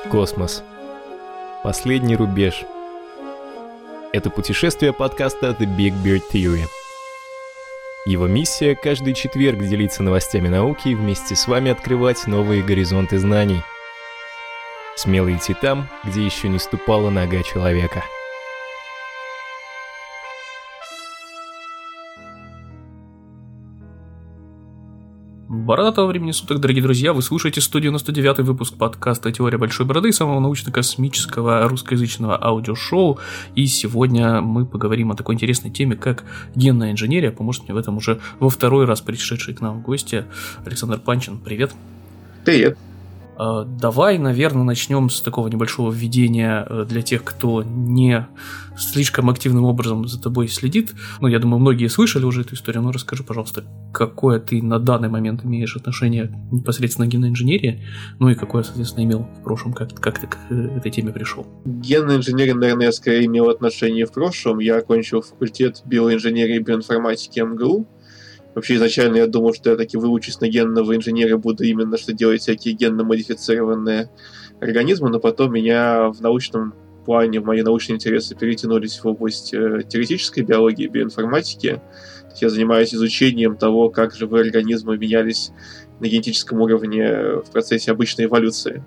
Космос. Последний рубеж. Это путешествие подкаста The Big Bird Theory. Его миссия – каждый четверг делиться новостями науки и вместе с вами открывать новые горизонты знаний. Смело идти там, где еще не ступала нога человека. Бородатого времени суток, дорогие друзья, вы слушаете 199-й выпуск подкаста «Теория большой бороды», самого научно-космического русскоязычного аудиошоу. И сегодня мы поговорим о такой интересной теме, как генная инженерия. Поможет мне в этом уже во второй раз пришедший к нам в гости Александр Панчин. Привет. Привет. Давай, наверное, начнем с такого небольшого введения для тех, кто не слишком активным образом за тобой следит. Я думаю, многие слышали уже эту историю, но расскажи, пожалуйста, какое ты на данный момент имеешь отношение непосредственно к генной инженерии, и какое, соответственно, имел в прошлом, как ты к этой теме пришел? Генная инженерия, наверное, я скорее имел отношение в прошлом. Я окончил факультет биоинженерии и биоинформатики МГУ. Вообще, изначально я думал, что я таки выучусь на генного инженера, буду именно что делать всякие генно-модифицированные организмы, но потом меня в научном плане, в мои научные интересы перетянулись в область теоретической биологии, биоинформатики. То есть я занимаюсь изучением того, как живые организмы менялись на генетическом уровне в процессе обычной эволюции.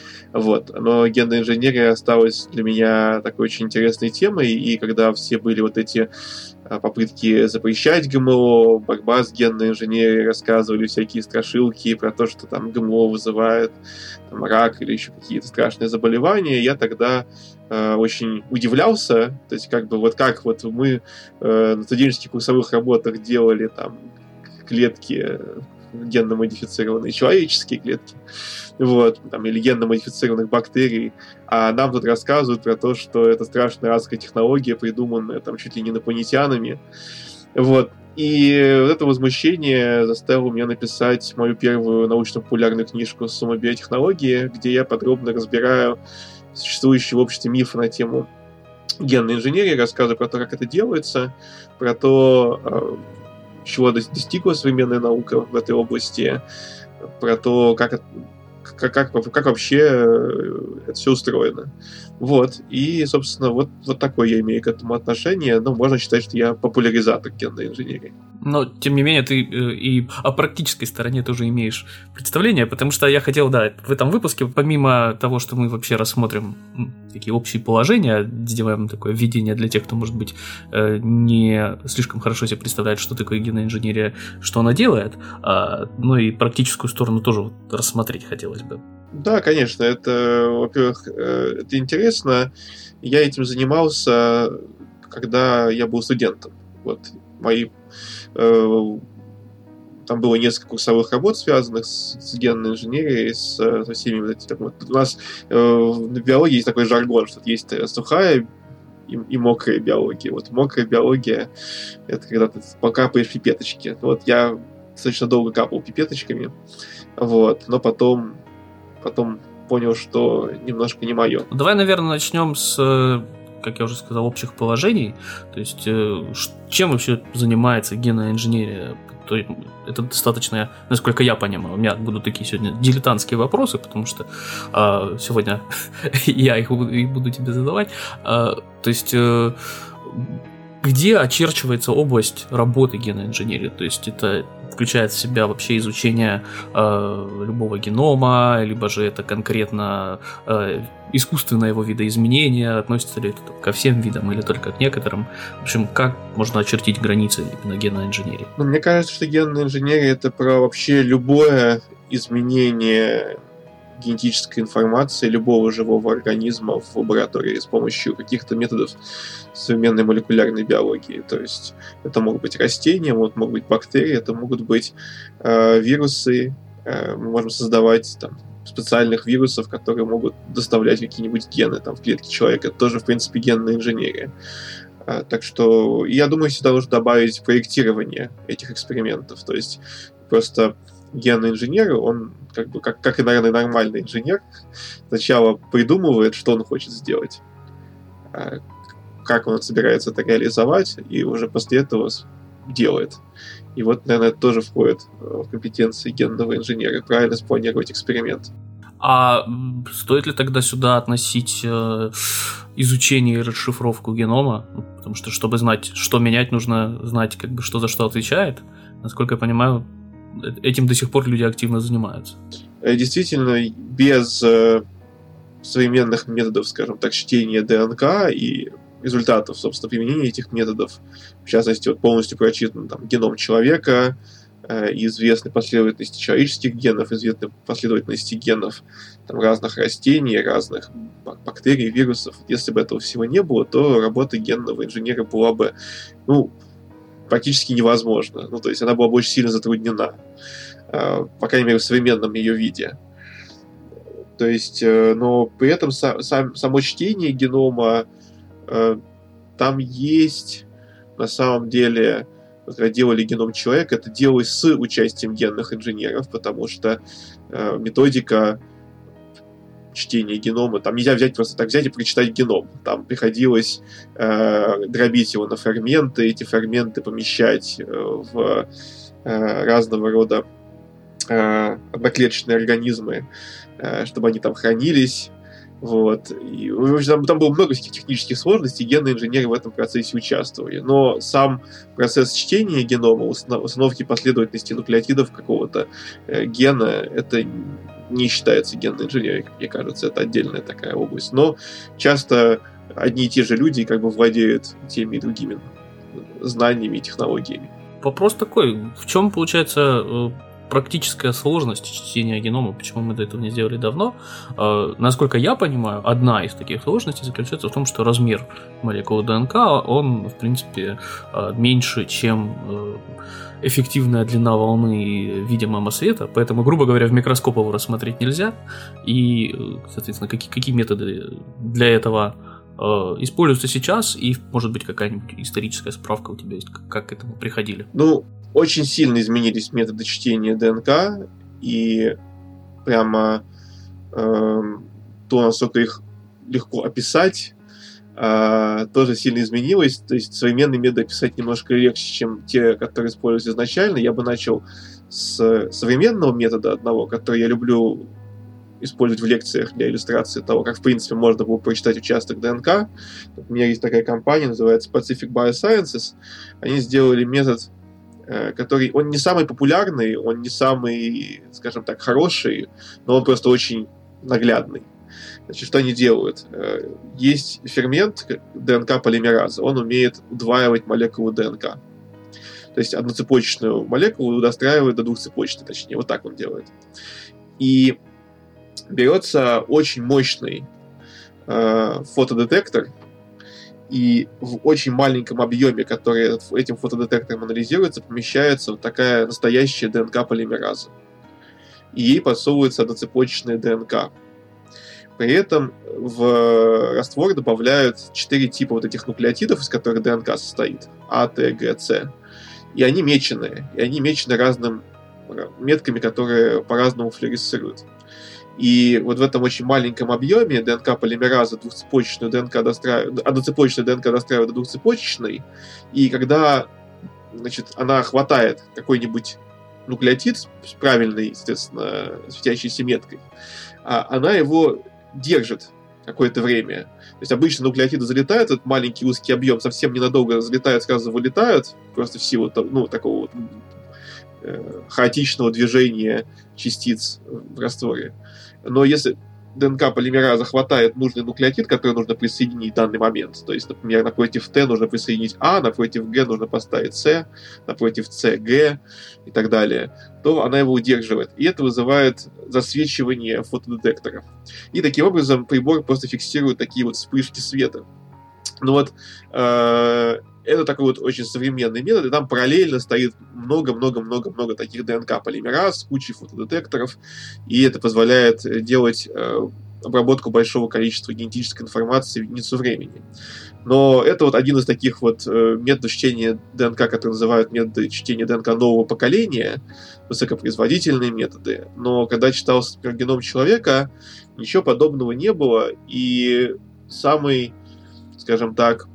Но генная инженерия осталась для меня такой очень интересной темой, и когда все были вот эти попытки запрещать ГМО, борьба с генной инженерией, рассказывали всякие страшилки про то, что там ГМО вызывает рак или еще какие-то страшные заболевания, я тогда очень удивлялся, то есть как мы на студенческих курсовых работах делали там клетки, генно-модифицированные человеческие клетки, или генно-модифицированных бактерий, а нам тут рассказывают про то, что это страшная адская технология, придуманная чуть ли не инопланетянами. И это возмущение заставило меня написать мою первую научно-популярную книжку «Сумма биотехнологии», где я подробно разбираю существующие в обществе мифы на тему генной инженерии, рассказываю про то, как это делается, про то, чего достигла современная наука в этой области, про то, как вообще это все устроено. И, собственно, вот такое я имею к этому отношение. Можно считать, что я популяризатор генной инженерии. Но, тем не менее, ты и о практической стороне тоже имеешь представление, потому что я хотел, в этом выпуске, помимо того, что мы вообще рассмотрим такие общие положения, сделаем такое введение для тех, кто, может быть, не слишком хорошо себе представляет, что такое генная инженерия, что она делает, но и практическую сторону тоже рассмотреть хотелось бы. Да, конечно, это, во-первых, это интересно. Я этим занимался, когда я был студентом. Там было несколько курсовых работ, связанных с генной инженерией, со всеми у нас в биологии есть такой жаргон, что есть сухая и мокрая биология. Мокрая биология — это когда ты покапаешь пипеточки. Я достаточно долго капал пипеточками, но потом понял, что немножко не мое. Давай, наверное, начнем с, как я уже сказал, общих положений. То есть, чем вообще занимается генная инженерия? Это достаточно, насколько я понимаю, у меня будут такие сегодня дилетантские вопросы, потому что сегодня я их буду тебе задавать. То есть, где очерчивается область работы генной инженерии? То есть, это включает в себя вообще изучение любого генома, либо же это конкретно искусственное его видоизменение, относится ли это ко всем видам или только к некоторым? В общем, как можно очертить границы именно генной инженерии? Мне кажется, что генная инженерия — это про вообще любое изменение генетической информации любого живого организма в лаборатории с помощью каких-то методов современной молекулярной биологии. То есть это могут быть растения, могут быть бактерии, это могут быть вирусы. Мы можем создавать специальных вирусов, которые могут доставлять какие-нибудь гены в клетке человека. Это тоже, в принципе, генная инженерия. Так что я думаю, сюда нужно добавить проектирование этих экспериментов. То есть просто генный инженер, он как и, наверное, нормальный инженер, сначала придумывает, что он хочет сделать, как он собирается это реализовать, и уже после этого делает. И наверное, это тоже входит в компетенции генного инженера, правильно спланировать эксперимент. А стоит ли тогда сюда относить изучение и расшифровку генома? Потому что, чтобы знать, что менять, нужно знать, как бы, что за что отвечает. Насколько я понимаю, этим до сих пор люди активно занимаются. Действительно, без современных методов, скажем так, чтения ДНК и результатов, собственно, применения этих методов, в частности, вот полностью прочитан там, геном человека, известны последовательности человеческих генов, известны последовательности генов там, разных растений, разных бактерий, вирусов. Если бы этого всего не было, то работа генного инженера была бы, практически невозможна. То есть она была бы очень сильно затруднена. По крайней мере, в современном ее виде. То есть, но при этом само чтение генома, там есть, на самом деле, когда делали геном человека, это делалось с участием генных инженеров, потому что методика чтения генома, там нельзя просто так взять и прочитать геном. Там приходилось дробить его на фрагменты, эти фрагменты помещать в разного рода одноклеточные организмы, чтобы они там хранились. Вот. И, в общем, там было много всяких технических сложностей, генные инженеры в этом процессе участвовали. Но сам процесс чтения генома, установки последовательности нуклеотидов какого-то гена, это не считается генной инженерией, как мне кажется, это отдельная такая область. Но часто одни и те же люди как бы владеют теми и другими знаниями и технологиями. Вопрос такой, в чем получается практическая сложность чтения генома, почему мы до этого не сделали давно? Насколько я понимаю, одна из таких сложностей заключается в том, что размер молекулы ДНК, он, в принципе, меньше, чем эффективная длина волны видимого света, поэтому, грубо говоря, в микроскоп его рассмотреть нельзя, и, соответственно, какие методы для этого используются сейчас, и, может быть, какая-нибудь историческая справка у тебя есть, как к этому приходили? Очень сильно изменились методы чтения ДНК, и прямо то, насколько их легко описать, тоже сильно изменилось. То есть современные методы описать немножко легче, чем те, которые использовались изначально. Я бы начал с современного метода одного, который я люблю использовать в лекциях для иллюстрации того, как, в принципе, можно было прочитать участок ДНК. У меня есть такая компания, называется Pacific Biosciences. Они сделали метод, который, он не самый популярный, он не самый, скажем так, хороший, но он просто очень наглядный. Значит, что они делают? Есть фермент ДНК-полимераза, он умеет удваивать молекулу ДНК. То есть одноцепочечную молекулу достраивает до двухцепочечной, точнее, вот так он делает. И берется очень мощный фотодетектор, и в очень маленьком объеме, который этим фотодетектором анализируется, помещается вот такая настоящая ДНК-полимераза. И ей подсовывается одноцепочечная ДНК. При этом в раствор добавляют 4 типа вот этих нуклеотидов, из которых ДНК состоит. А, Т, Г, С. И они меченые. И они мечены разными метками, которые по-разному флуоресцируют. И вот в этом очень маленьком объеме ДНК-полимераза одноцепочечную ДНК достраивает до двухцепочечной, и когда, значит, она хватает какой-нибудь нуклеотид с правильной, соответственно, светящейся меткой, она его держит какое-то время. То есть обычно нуклеотиды залетают в этот маленький узкий объем, совсем ненадолго залетают, сразу вылетают, просто в силу такого вот хаотичного движения частиц в растворе. Но если ДНК-полимераза хватает нужный нуклеотид, который нужно присоединить в данный момент, то есть, например, напротив Т нужно присоединить А, напротив Г нужно поставить С, напротив С, Г и так далее, то она его удерживает. И это вызывает засвечивание фотодетектора. И таким образом прибор просто фиксирует такие вот вспышки света. Это такой вот очень современный метод, и там параллельно стоит много-много-много-много таких ДНК-полимераз, кучей фотодетекторов, и это позволяет делать обработку большого количества генетической информации в единицу времени. Но это вот один из таких вот методов чтения ДНК, которые называют методы чтения ДНК нового поколения, высокопроизводительные методы. Но когда читался, например, геном человека, ничего подобного не было, и самый, скажем так,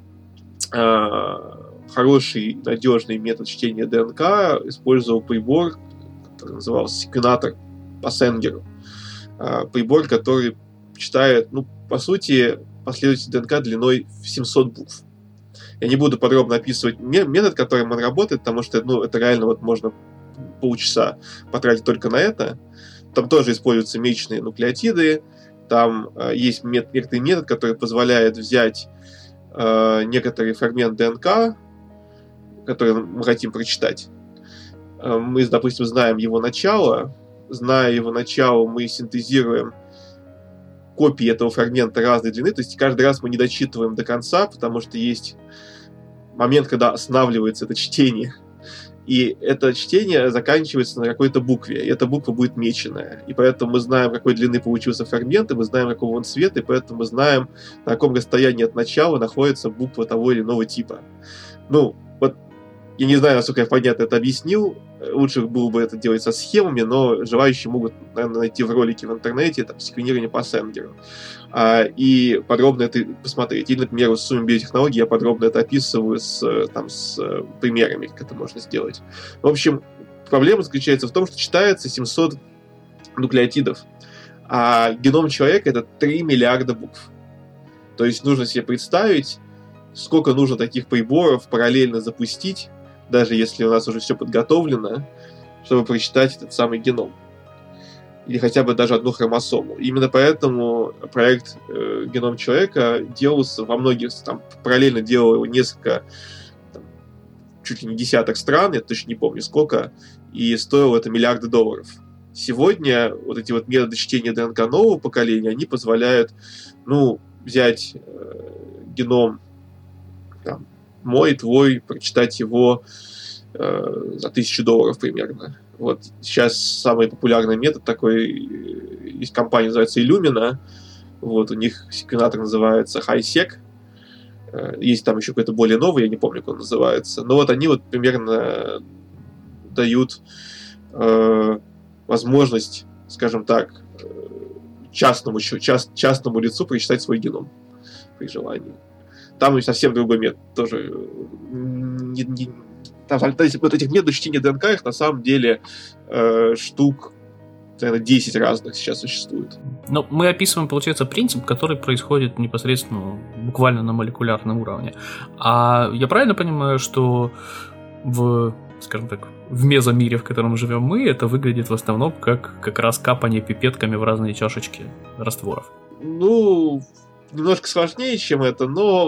хороший, надежный метод чтения ДНК использовал прибор, который назывался секвенатор по Сенгеру. прибор, который читает, по сути, последовательность ДНК длиной в 700 букв. Я не буду подробно описывать метод, которым он работает, потому что это реально можно полчаса потратить только на это. Там тоже используются месячные нуклеотиды, там есть некоторый метод, который позволяет взять некоторый фрагмент ДНК, который мы хотим прочитать. Мы, допустим, знаем его начало. Зная его начало, мы синтезируем копии этого фрагмента разной длины. То есть каждый раз мы не дочитываем до конца, потому что есть момент, когда останавливается это чтение. И это чтение заканчивается на какой-то букве. И эта буква будет меченая. И поэтому мы знаем, какой длины получился фрагмент, и мы знаем, какого он цвета, и поэтому мы знаем, на каком расстоянии от начала находится буква того или иного типа. Я не знаю, насколько я понятно это объяснил. Лучше было бы это делать со схемами, но желающие могут, наверное, найти в ролике в интернете секвенирование по Сенгеру. И подробно это посмотреть. Или, например, в сумме биотехнологий я подробно это описываю с примерами, как это можно сделать. В общем, проблема заключается в том, что читается 700 нуклеотидов, а геном человека — это 3 миллиарда букв. То есть нужно себе представить, сколько нужно таких приборов параллельно запустить, даже если у нас уже все подготовлено, чтобы прочитать этот самый геном. Или хотя бы даже одну хромосому. Именно поэтому проект «Геном человека» делался во многих, параллельно делал его несколько, чуть ли не десяток стран, я точно не помню сколько, и стоило это миллиарды долларов. Сегодня вот эти методы чтения ДНК нового поколения, они позволяют, взять геном мой, твой, прочитать его за $1000 примерно. Вот сейчас самый популярный метод такой, есть компания, называется Illumina, у них секвенатор называется HiSeq, есть там еще какой-то более новый, я не помню, как он называется, но они примерно дают возможность, скажем так, частному лицу прочитать свой геном при желании. Там совсем другой метод тоже. Этих методов чтения ДНК, их на самом деле штук, наверное, 10 разных сейчас существует. Но мы описываем, получается, принцип, который происходит непосредственно, буквально на молекулярном уровне. А я правильно понимаю, что в мезомире, в котором живем мы, это выглядит в основном как раз капание пипетками в разные чашечки растворов? Немножко сложнее, чем это, но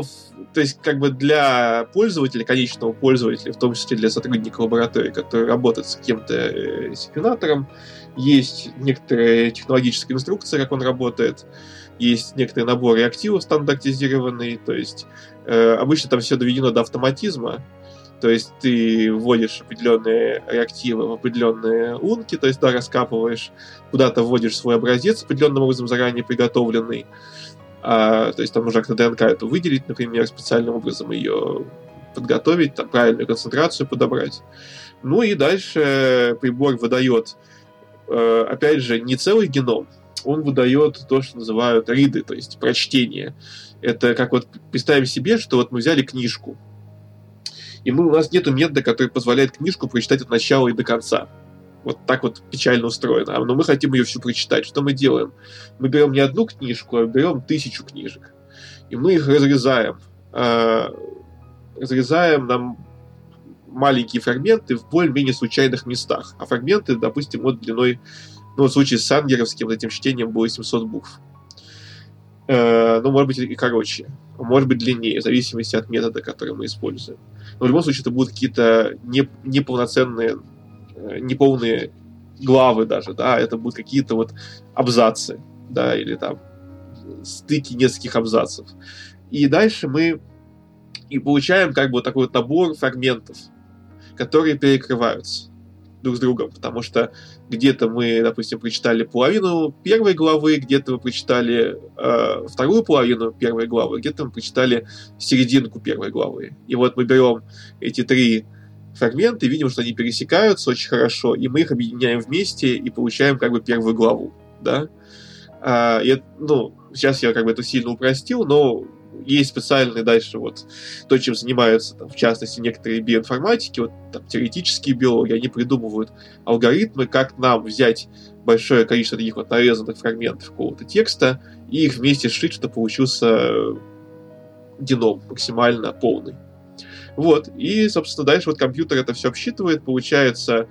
для пользователя, конечного пользователя, в том числе для сотрудника лаборатории, который работает с каким-то секвенатором, есть некоторая технологическая инструкция, как он работает, есть некоторый набор реактивов стандартизированный, то есть обычно там все доведено до автоматизма, то есть ты вводишь определенные реактивы в определенные лунки, то есть раскапываешь, куда-то вводишь свой образец определенным образом заранее приготовленный. То есть там нужно как-то ДНК эту выделить, например, специальным образом ее подготовить, правильную концентрацию подобрать. И дальше прибор выдает, опять же, не целый геном, он выдает то, что называют риды, то есть прочтение. Это как представим себе, что мы взяли книжку, и у нас нету метода, который позволяет книжку прочитать от начала и до конца. Вот так печально устроено. Но мы хотим ее всю прочитать. Что мы делаем? Мы берем не одну книжку, а берем 1000 книжек. И мы их разрезаем. Разрезаем на маленькие фрагменты в более-менее случайных местах. А фрагменты, допустим, длиной, в случае с сангеровским этим чтением было 700 букв. Может быть и короче. Может быть длиннее, в зависимости от метода, который мы используем. Но в любом случае это будут какие-то неполноценные, неполные главы даже, это будут какие-то абзацы, или стыки нескольких абзацев. И дальше мы получаем такой набор фрагментов, которые перекрываются друг с другом, потому что где-то мы, допустим, прочитали половину первой главы, где-то мы прочитали вторую половину первой главы, где-то мы прочитали серединку первой главы. И мы берем эти 3 фрагменты, видим, что они пересекаются очень хорошо, и мы их объединяем вместе и получаем первую главу, да. Сейчас я это сильно упростил, но есть специальные дальше вот то, чем занимаются, там, в частности, некоторые биоинформатики, вот там теоретические биологи, они придумывают алгоритмы, как нам взять большое количество таких вот нарезанных фрагментов какого-то текста и их вместе сшить, чтобы получился геном максимально полный. Вот, и, собственно, дальше вот компьютер это все обсчитывает, получается,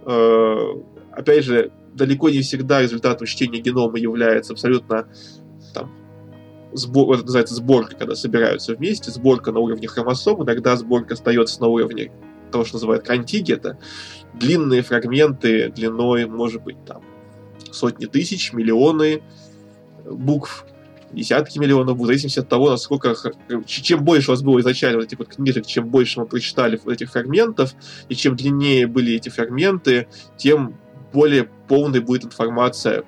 опять же, далеко не всегда результатом чтения генома является абсолютно там, вот это называется сборка, когда собираются вместе, сборка на уровне хромосом, иногда сборка остается на уровне того, что называют контиги, это длинные фрагменты длиной, может быть, там, сотни тысяч, миллионы букв, десятки миллионов букв, в зависимости от того, насколько... Чем больше у вас было изначально вот этих вот книжек, чем больше мы прочитали вот этих фрагментов, и чем длиннее были эти фрагменты, тем более полной будет информация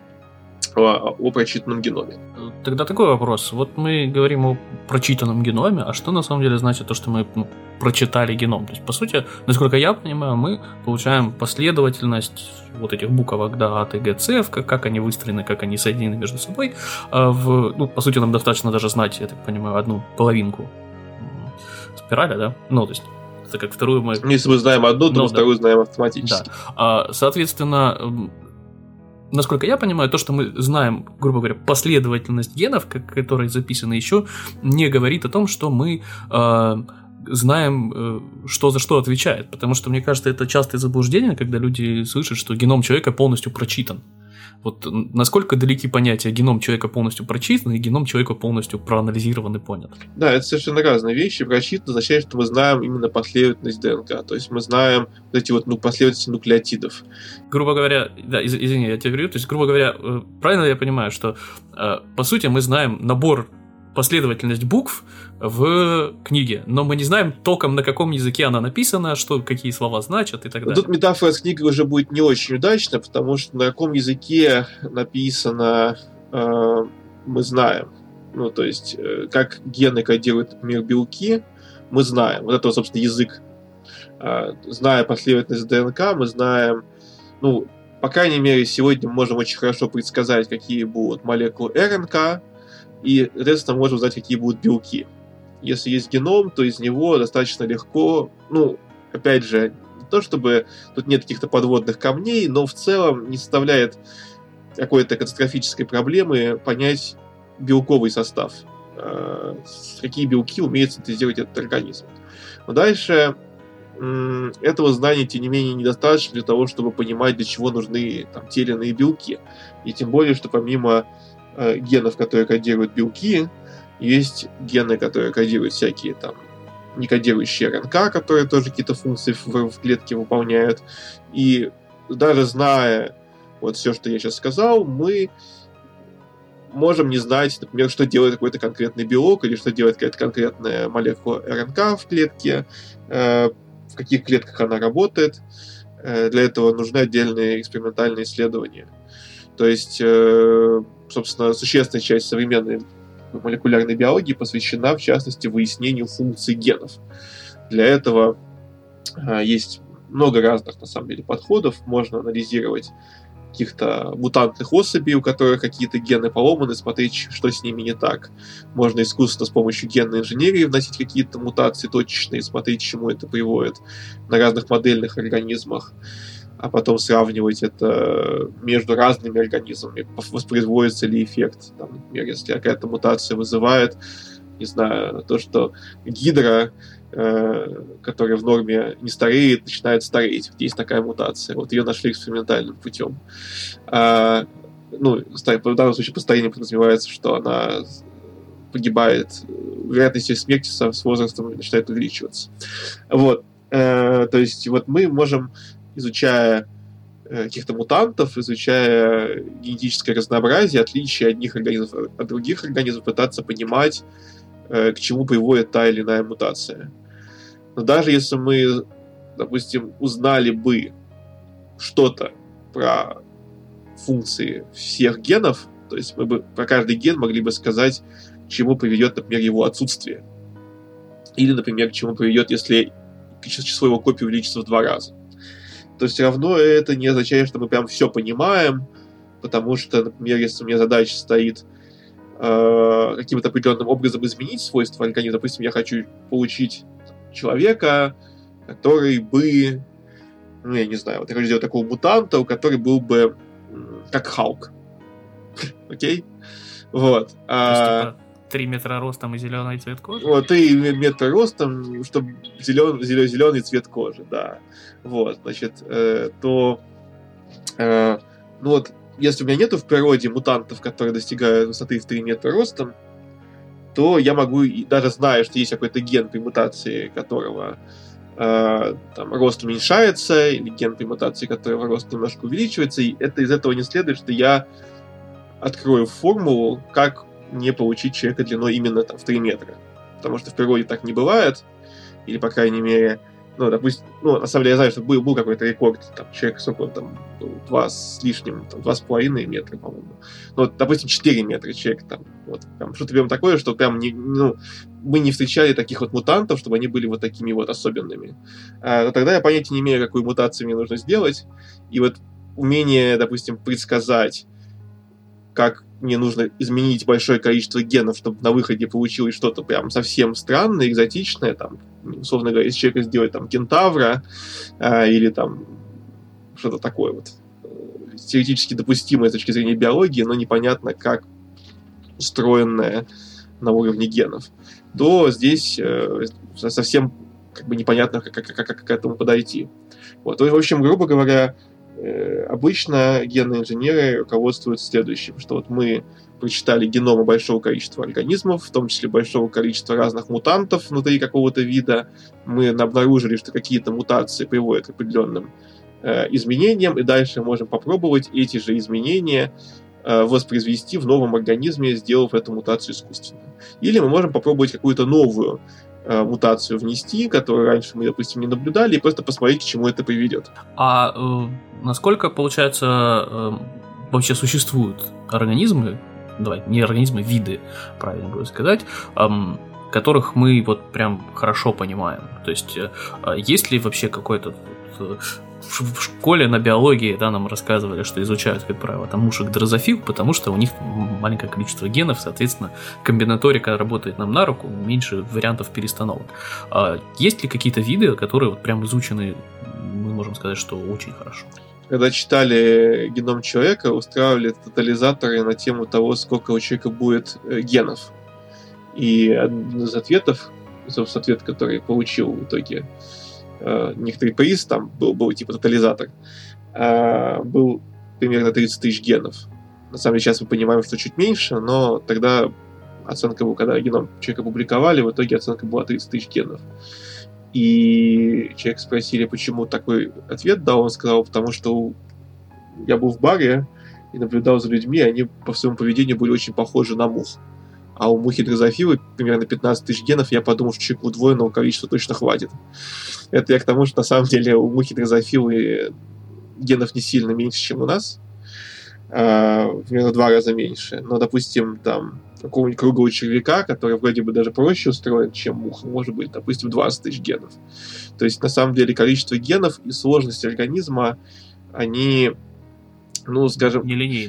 о прочитанном геноме. Тогда такой вопрос. Вот мы говорим о прочитанном геноме, а что на самом деле значит то, что мы прочитали геном? То есть, по сути, насколько я понимаю, мы получаем последовательность вот этих буквок, да, А, Т, Г, С, как они выстроены, как они соединены между собой. По сути, нам достаточно даже знать, я так понимаю, одну половинку спирали, да? Ну, то есть, это как вторую мы... Если мы знаем одну, то мы вторую знаем автоматически. Да. Соответственно, насколько я понимаю, то, что мы знаем, грубо говоря, последовательность генов, которые записаны, еще не говорит о том, что мы знаем, что за что отвечает. Потому что, мне кажется, это частое заблуждение, когда люди слышат, что геном человека полностью прочитан. Вот насколько далеки понятия геном человека полностью прочитан и геном человека полностью проанализирован и понят? Да, это совершенно разные вещи. Прочитан означает, что мы знаем именно последовательность ДНК. То есть мы знаем вот эти вот последовательности нуклеотидов. Грубо говоря, да, извини, я тебя говорю, то есть, грубо говоря, правильно я понимаю, что по сути мы знаем набор, последовательность букв в книге, но мы не знаем толком, на каком языке она написана, что, какие слова значат и так далее. Тут метафора с книгой уже будет не очень удачна, потому что на каком языке написано мы знаем. Ну, то есть, как гены кодируют, например, белки, мы знаем. Вот это, собственно, язык. Зная последовательность ДНК, мы знаем, ну, по крайней мере, сегодня мы можем очень хорошо предсказать, какие будут молекулы РНК, и, соответственно, можем узнать, какие будут белки. Если есть геном, то из него достаточно легко, ну, опять же, не то чтобы тут нет каких-то подводных камней, но в целом не составляет какой-то катастрофической проблемы понять белковый состав, какие белки умеет синтезировать этот организм. Но дальше этого знания, тем не менее, недостаточно для того, чтобы понимать, для чего нужны там, те или иные белки. И тем более, что помимо генов, которые кодируют белки, есть гены, которые кодируют всякие там некодирующие РНК, которые тоже какие-то функции в клетке выполняют. И даже зная вот все, что я сейчас сказал, мы можем не знать, например, что делает какой-то конкретный белок или что делает какая-то конкретная молекула РНК в клетке, в каких клетках она работает. Для этого нужны отдельные экспериментальные исследования. То есть, собственно, существенная часть современной молекулярной биологии посвящена, в частности, выяснению функций генов. Для этого есть много разных, на самом деле, подходов. Можно анализировать каких-то мутантных особей, у которых какие-то гены поломаны, смотреть, что с ними не так. Можно искусственно с помощью генной инженерии вносить какие-то мутации точечные, смотреть, к чему это приводит на разных модельных организмах, а потом сравнивать это между разными организмами, воспроизводится ли эффект. Там, например, если какая-то мутация вызывает, не знаю, то, что гидра, которая в норме не стареет, начинает стареть. Есть такая мутация. Вот ее нашли экспериментальным путем. В данном случае по старению подразумевается, что она погибает. Вероятность ее смерти с возрастом начинает увеличиваться. Вот. То есть вот мы можем, изучая каких-то мутантов, изучая генетическое разнообразие, отличие одних организмов от других организмов, пытаться понимать, к чему приводит та или иная мутация. Но даже если мы, допустим, узнали бы что-то про функции всех генов, то есть мы бы про каждый ген могли бы сказать, к чему приведет, например, его отсутствие. Или, например, к чему приведет, если число его копий увеличится в 2 раза. То все равно это не означает, что мы прям все понимаем, потому что, например, если у меня задача стоит каким-то определенным образом изменить свойства организма. Допустим, я хочу получить человека, который бы, ну, я не знаю, вот я хочу сделать такого мутанта, который был бы как Халк. Окей? Вот. То есть, 3 метра ростом и зеленый цвет кожи? Вот, 3 метра ростом, чтобы зеленый цвет кожи, да. Вот, значит, ну вот, если у меня нету в природе мутантов, которые достигают высоты в 3 метра ростом, то я могу, даже зная, что есть какой-то ген, при мутации которого там рост уменьшается, или ген, при мутации которого рост немножко увеличивается, и из этого не следует, что я открою формулу, как не получить человека длиной именно там в 3 метра. Потому что в природе так не бывает, или, по крайней мере, ну, допустим, ну, на самом деле, я знаю, что был какой-то рекорд, там, человек, сколько он там, 2 с лишним, там, 2,5 метра, по-моему. Ну, вот, допустим, 4 метра человек, там, вот, прям, что-то прям такое, что прям, мы не встречали таких вот мутантов, чтобы они были вот такими вот особенными. Но тогда я понятия не имею, какую мутацию мне нужно сделать, и вот умение, допустим, предсказать, как мне нужно изменить большое количество генов, чтобы на выходе получилось что-то прям совсем странное, экзотичное, там, условно говоря, из человека сделать там кентавра, или там что-то такое вот теоретически допустимое с точки зрения биологии, но непонятно, как устроенное на уровне генов, то здесь совсем как бы непонятно, как к этому подойти. Вот. В общем, грубо говоря, обычно генные инженеры руководствуются следующим, что вот мы прочитали геномы большого количества организмов, в том числе большого количества разных мутантов внутри какого-то вида, мы обнаружили, что какие-то мутации приводят к определенным изменениям, и дальше можем попробовать эти же изменения воспроизвести в новом организме, сделав эту мутацию искусственно. Или мы можем попробовать какую-то новую мутацию внести, которую раньше мы, допустим, не наблюдали, и просто посмотреть, к чему это приведет. А насколько, получается, вообще существуют организмы, не организмы, виды, правильно будет сказать, которых мы вот прям хорошо понимаем? То есть, есть ли вообще какой-то... В школе на биологии, да, нам рассказывали, что изучают, как правило, там мушек дрозофил, потому что у них маленькое количество генов, соответственно, комбинаторика работает нам на руку, меньше вариантов перестановок. Есть ли какие-то виды, которые вот прям изучены, мы можем сказать, что очень хорошо? Когда читали геном человека, устраивали тотализаторы на тему того, сколько у человека будет генов. И один из ответов, собственно, ответ, который получил в итоге некоторый приз, там был типа тотализатор, был примерно 30 тысяч генов. На самом деле сейчас мы понимаем, что чуть меньше, но тогда оценка была, когда геном человека публиковали, в итоге оценка была 30 тысяч генов. И человека спросили, почему такой ответ дал, он сказал, потому что я был в баре и наблюдал за людьми, они по своему поведению были очень похожи на мух. А у мухи дрозофилы примерно 15 тысяч генов, я подумал, что человеку удвоенного количества точно хватит. Это я к тому, что на самом деле у мухи дрозофилы генов не сильно меньше, чем у нас. Примерно в 2 раза меньше. Но, допустим, там какого-нибудь круглого червяка, который вроде бы даже проще устроен, чем муха, может быть, допустим, 20 тысяч генов. То есть, на самом деле, количество генов и сложность организма, они... ну, скажем,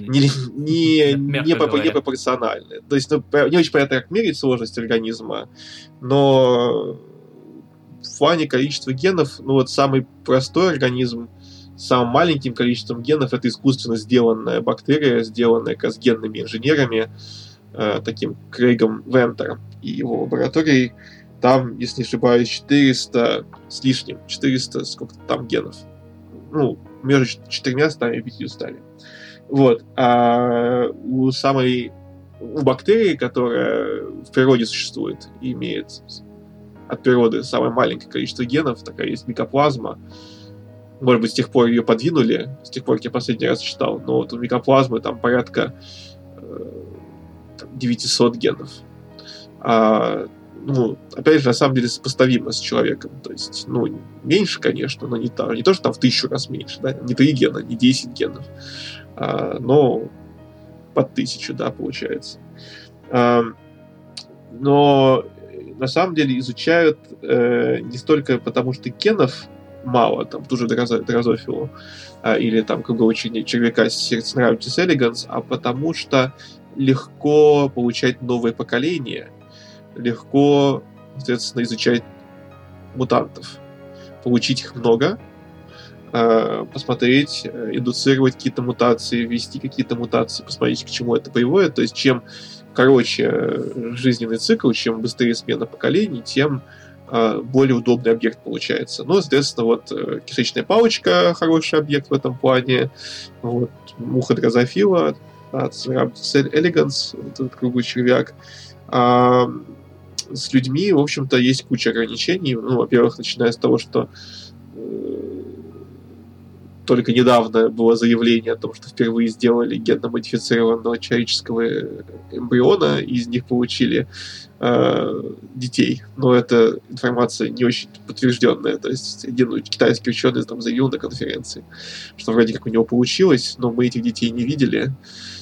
не пропорциональны. То есть, не очень понятно, как мерить сложность организма, но в плане количества генов, ну вот самый простой организм с самым маленьким количеством генов — это искусственно сделанная бактерия, сделанная как с генными инженерами, таким Крейгом Вентером и его лабораторией. Там, если не ошибаюсь, 400 с лишним, 400 сколько там генов. Ну, между 400 и 500. Вот. А у бактерии, которая в природе существует и имеет от природы самое маленькое количество генов, такая есть микоплазма. Может быть, с тех пор ее подвинули, с тех пор, как я последний раз читал, но вот у микоплазмы там порядка 900 генов. Ну, опять же, на самом деле сопоставимо с человеком. То есть, ну, меньше, конечно, но не то, что там в 1000 раз меньше, да, не 3 гена, не 10 генов, но под 1000, да, получается. Но на самом деле изучают не столько потому, что генов мало, там, ту же дрозофилу, или там круглого червяка Cercinariotis elegans, а потому что легко получать новые поколения, легко, соответственно, изучать мутантов, получить их много, посмотреть, индуцировать какие-то мутации, ввести какие-то мутации, посмотреть, к чему это приводит. То есть, чем короче жизненный цикл, чем быстрее смена поколений, тем более удобный объект получается. Ну, соответственно, вот кишечная палочка хороший объект в этом плане, вот, муха дрозофила, Ceratopsis elegans, вот этот круглый червяк. С людьми, в общем-то, есть куча ограничений. Ну, во-первых, начиная с того, что только недавно было заявление о том, что впервые сделали генно-модифицированного человеческого эмбриона, и из них получили детей. Но эта информация не очень подтвержденная. То есть один китайский ученый там заявил на конференции, что вроде как у него получилось, но мы этих детей не видели.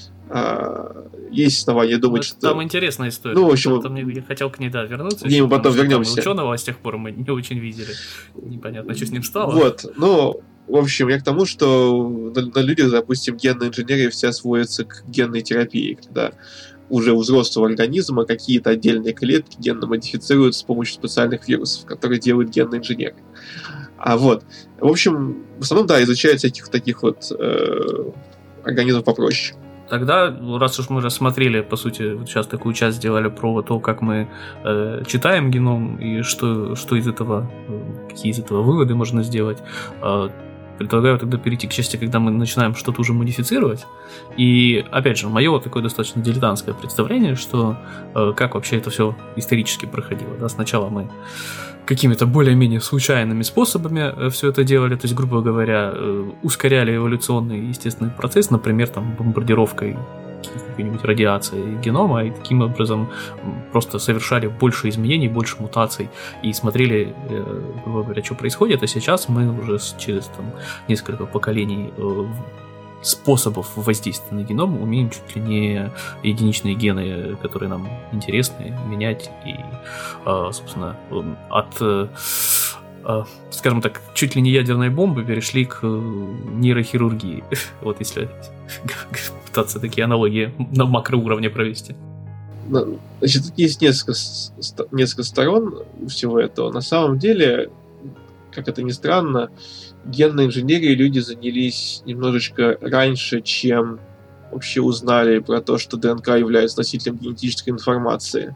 Есть основания думать, что... Там интересная история. Ну, в общем... Я хотел к ней, вернуться. Мы потом вернемся. Ученого с тех пор мы не очень видели. Непонятно, что с ним стало. Вот, ну... В общем, я к тому, что на людях, допустим, генная инженерия вся сводится к генной терапии, когда уже у взрослого организма какие-то отдельные клетки генно модифицируют с помощью специальных вирусов, которые делают генная инженерия. В общем, в основном, да, изучают всяких таких вот организмов попроще. Тогда, раз уж мы рассмотрели, по сути, вот сейчас такую часть сделали про то, как мы читаем геном и что из этого, какие из этого выводы можно сделать, предлагаю тогда перейти к части, когда мы начинаем что-то уже модифицировать. И, опять же, мое такое достаточно дилетантское представление, что как вообще это все исторически проходило. Да? Сначала мы какими-то более-менее случайными способами все это делали, то есть, грубо говоря, ускоряли эволюционный естественный процесс, например, там, бомбардировкой какой-нибудь радиации генома, и таким образом просто совершали больше изменений, больше мутаций, и смотрели, грубо говоря, что происходит, а сейчас мы уже через там, несколько поколений способов воздействия на геном умеем чуть ли не единичные гены, которые нам интересны, менять, и, собственно, от, скажем так, чуть ли не ядерной бомбы перешли к нейрохирургии. Вот если пытаться такие аналогии на макроуровне провести. Значит, тут есть несколько сторон всего этого. На самом деле, как это ни странно, генной инженерией люди занялись немножечко раньше, чем вообще узнали про то, что ДНК является носителем генетической информации.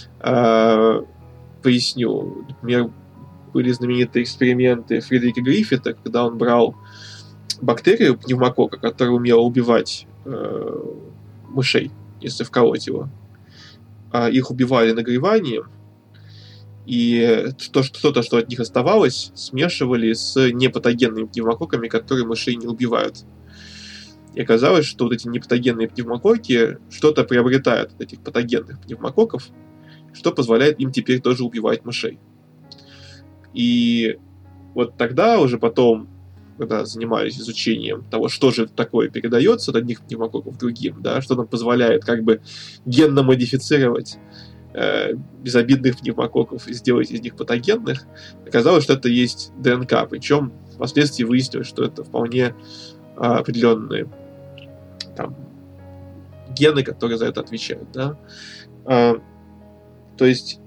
Поясню. Например, были знаменитые эксперименты Фредерика Гриффита, когда он брал бактерию пневмококка, которая умела убивать мышей, если вколоть его. Их убивали нагреванием, и что-то, что от них оставалось, смешивали с непатогенными пневмококками, которые мышей не убивают. И оказалось, что вот эти непатогенные пневмококки что-то приобретают от этих патогенных пневмококков, что позволяет им теперь тоже убивать мышей. И вот тогда уже потом, когда занимались изучением того, что же это такое передается от одних пневмококков другим, да, что нам позволяет как бы генно модифицировать безобидных пневмококков и сделать из них патогенных, оказалось, что это есть ДНК. Причем впоследствии выяснилось, что это вполне определенные там, гены, которые за это отвечают. Да? То есть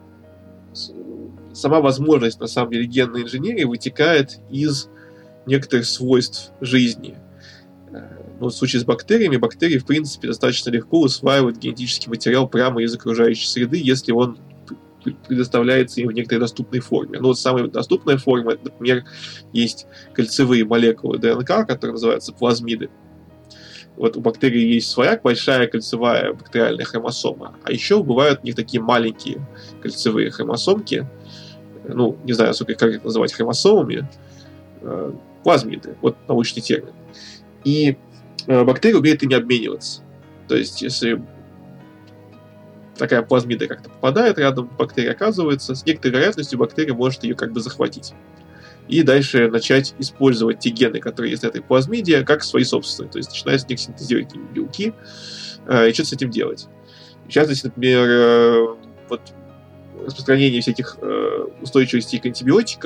сама возможность, на самом деле, генной инженерии вытекает из некоторых свойств жизни. Но в случае с бактериями, бактерии, в принципе, достаточно легко усваивают генетический материал прямо из окружающей среды, если он предоставляется им в некоторой доступной форме. Ну, вот самая доступная форма, например, есть кольцевые молекулы ДНК, которые называются плазмиды. Вот у бактерий есть своя большая кольцевая бактериальная хромосома, а еще бывают у них такие маленькие кольцевые хромосомки, ну, не знаю, как их называть хромосомами, плазмиды, вот научный термин. И бактерии умеют ими обмениваться. То есть, если такая плазмида как-то попадает рядом, бактерия оказывается, с некоторой вероятностью бактерия может ее как бы захватить. И дальше начать использовать те гены, которые есть в этой плазмиде, как свои собственные. То есть, начинает с них синтезировать белки и что-то с этим делать. В частности, например, вот распространение всяких устойчивостей к антибиотикам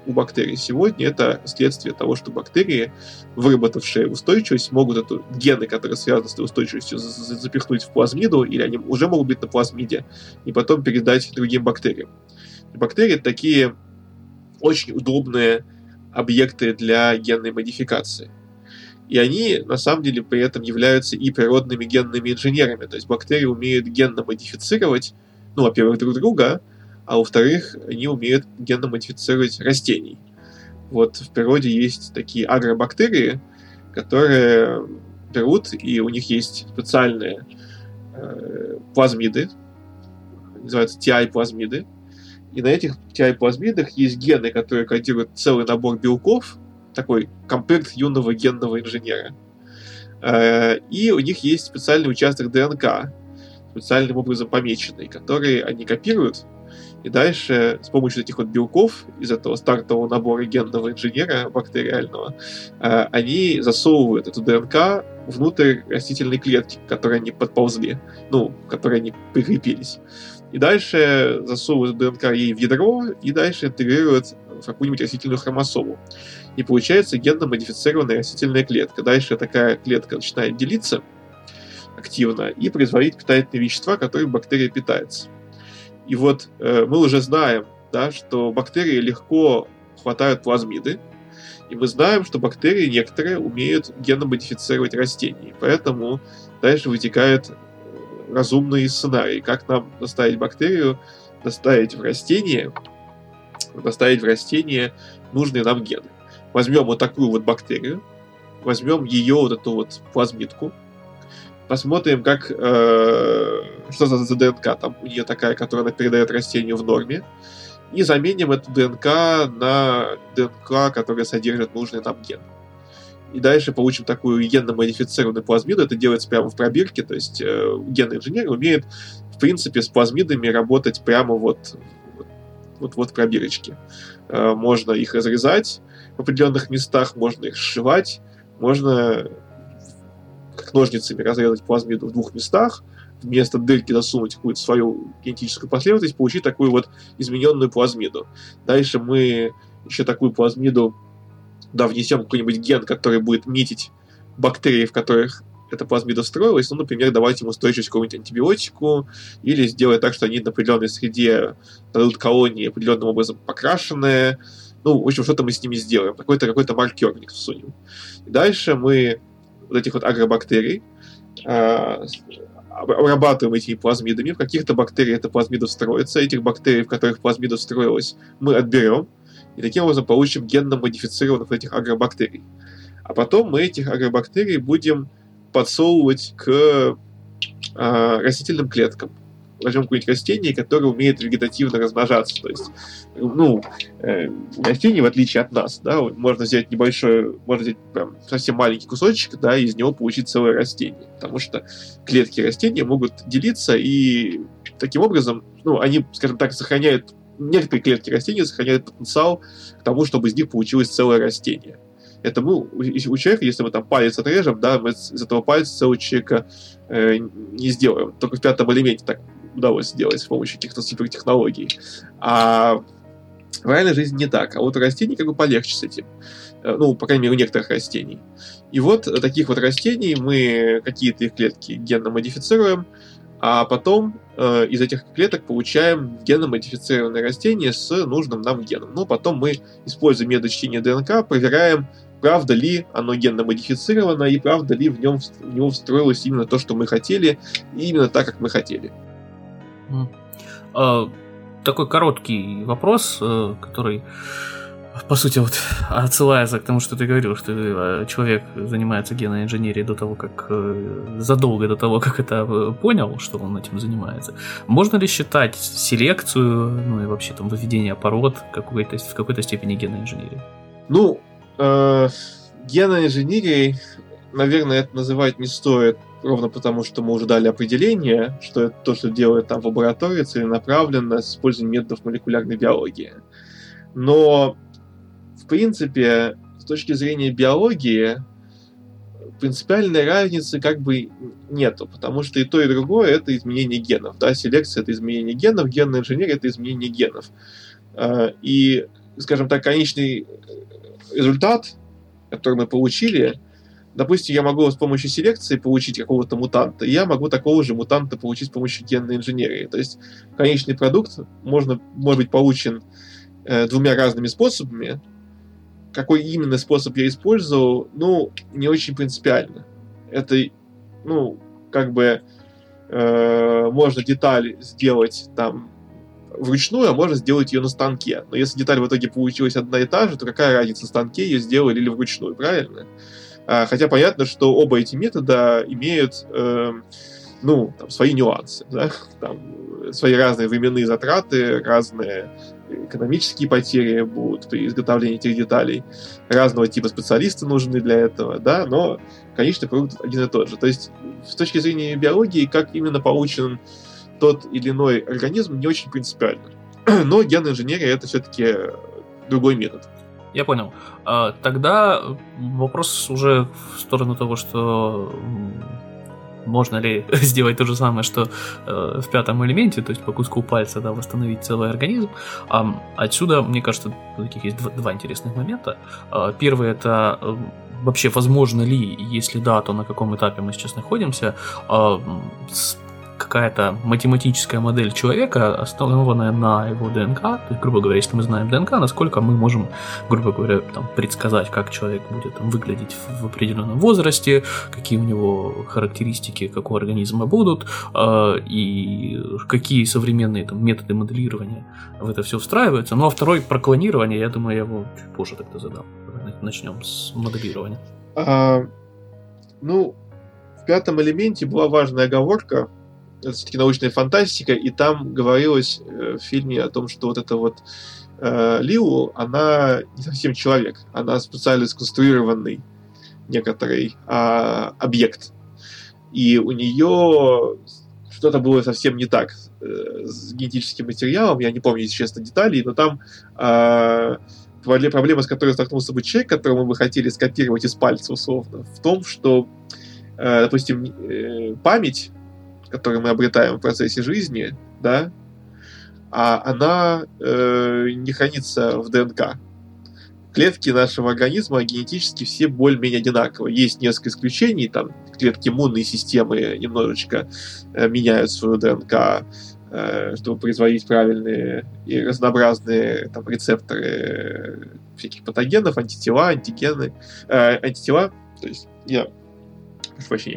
у бактерий сегодня, это следствие того, что бактерии, выработавшие устойчивость, могут эту гены, которые связаны с этой устойчивостью, запихнуть в плазмиду, или они уже могут быть на плазмиде, и потом передать другим бактериям. И бактерии такие очень удобные объекты для генной модификации. И они, на самом деле, при этом являются и природными генными инженерами. То есть бактерии умеют генно модифицировать, во-первых, друг друга, а во-вторых, они умеют генно модифицировать растений. Вот в природе есть такие агробактерии, которые берут, и у них есть специальные плазмиды, называются TI-плазмиды. И на этих TI-плазмидах есть гены, которые кодируют целый набор белков, такой комплект юного генного инженера. И у них есть специальный участок ДНК, специальным образом помеченный, который они копируют, и дальше с помощью этих вот белков из этого стартового набора генного инженера бактериального они засовывают эту ДНК внутрь растительной клетки, к которой они подползли, к которой они прикрепились. И дальше засовывают ДНК ей в ядро, и дальше интегрируют в какую-нибудь растительную хромосому. И получается генно-модифицированная растительная клетка. Дальше такая клетка начинает делиться активно и производить питательные вещества, которыми бактерия питается. И вот мы уже знаем, да, что бактерии легко хватают плазмиды, и мы знаем, что бактерии некоторые умеют генно-модифицировать растения. Поэтому дальше вытекает разумный сценарий, как нам заставить бактерию доставить в растение нужные нам гены. Возьмем вот такую вот бактерию, возьмем ее вот эту вот плазмидку, посмотрим, что за ДНК там у нее такая, которая она передает растению в норме, и заменим эту ДНК на ДНК, которая содержит нужный нам ген. И дальше получим такую генно-модифицированную плазмиду. Это делается прямо в пробирке, то есть генный инженер умеет, в принципе, с плазмидами работать прямо вот в пробирочке. Можно их разрезать в определенных местах, можно их сшивать, можно как ножницами разрезать плазмиду в двух местах, вместо дырки засунуть какую-то свою генетическую последовательность, получить такую вот измененную плазмиду. Дальше мы еще такую плазмиду внесем какой-нибудь ген, который будет метить бактерии, в которых эта плазмида строилась, например, давать им устойчивость к какому-нибудь антибиотику, или сделать так, что они на определенной среде дадут колонии определенным образом покрашенные. В общем, что-то мы с ними сделаем. Какой-то маркерник всунем. И дальше мы вот этих вот агробактерий обрабатываем этими плазмидами. В каких-то бактериях эта плазмида встроится. Этих бактерий, в которых плазмида встроилась, мы отберем. И таким образом получим генно-модифицированных этих агробактерий. А потом мы этих агробактерий будем подсовывать к растительным клеткам. Возьмем какое-нибудь растение, которое умеет вегетативно размножаться. То есть, растение, в отличие от нас, да, можно взять прям совсем маленький кусочек, да, и из него получить целое растение. Потому что клетки растения могут делиться, и таким образом, они, скажем так, некоторые клетки растения сохраняют потенциал к тому, чтобы из них получилось целое растение. Это у человека, если мы там палец отрежем, да, мы из этого пальца целого человека не сделаем. Только в пятом элементе так удалось сделать с помощью каких-то супертехнологий. А в реальной жизни не так. А вот у растений полегче с этим. По крайней мере, у некоторых растений. И вот таких вот растений мы какие-то их клетки генно модифицируем, а потом из этих клеток получаем генно-модифицированное растение с нужным нам геном. Потом мы, используя метод чтения ДНК, проверяем, правда ли оно генно-модифицировано, и правда ли в него встроилось именно то, что мы хотели, и именно так, как мы хотели. Такой короткий вопрос, который, по сути, отсылается к тому, что ты говорил, что человек занимается генной инженерией задолго до того, как это понял, что он этим занимается. Можно ли считать селекцию, и вообще выведение пород в какой-то степени генной инженерии? Генной инженерией, наверное, это называть не стоит, ровно потому, что мы уже дали определение, что это то, что делают там в лаборатории, целенаправленно, с использованием методов молекулярной биологии. Но в принципе, с точки зрения биологии, принципиальной разницы нету, потому что и то, и другое — это изменение генов. Да? Селекция — это изменение генов, генная инженерия — это изменение генов. И скажем так, конечный результат, который мы получили, допустим, я могу с помощью селекции получить какого-то мутанта, и я могу такого же мутанта получить с помощью генной инженерии. То есть конечный продукт может быть получен двумя разными способами. Какой именно способ я использовал, не очень принципиально. Это, можно деталь сделать там вручную, а можно сделать ее на станке. Но если деталь в итоге получилась одна и та же, то какая разница, на станке ее сделали или вручную, правильно? Хотя понятно, что оба эти метода имеют свои нюансы, да? Там свои разные временные затраты, разные экономические потери будут при изготовлении этих деталей, разного типа специалисты нужны для этого, да, но конечный продукт один и тот же. То есть с точки зрения биологии, как именно получен тот или иной организм, не очень принципиально. Но генная инженерия — это все-таки другой метод. Я понял. Тогда вопрос уже в сторону того, что можно ли сделать то же самое, что в пятом элементе, то есть по куску пальца, да, восстановить целый организм. Отсюда, мне кажется, таких есть два интересных момента. Первый — это вообще возможно ли, если да, то на каком этапе мы сейчас находимся, какая-то математическая модель человека, основанная на его ДНК, то есть, грубо говоря, если мы знаем ДНК, насколько мы можем, грубо говоря, предсказать, как человек будет выглядеть в определенном возрасте, какие у него характеристики, как у организма будут, и какие современные методы моделирования в это все встраиваются. Ну, а второй про клонирование, я думаю, я его чуть позже тогда задам. Начнем с моделирования. В пятом элементе была важная оговорка. Это все-таки научная фантастика, и там говорилось в фильме о том, что Лилу, она не совсем человек, она специально сконструированный некоторый объект. И у нее что-то было совсем не так с генетическим материалом, я не помню, если честно, деталей, но там проблема, с которой столкнулся бы человек, которого мы бы хотели скопировать из пальца, условно, в том, что, допустим, память, которую мы обретаем в процессе жизни, да, она не хранится в ДНК. Клетки нашего организма генетически все более-менее одинаковые. Есть несколько исключений, там клетки иммунной системы немножечко меняют свою ДНК, чтобы производить правильные и разнообразные рецепторы всяких патогенов, антитела, антигены, антитела, то есть прошу прощения.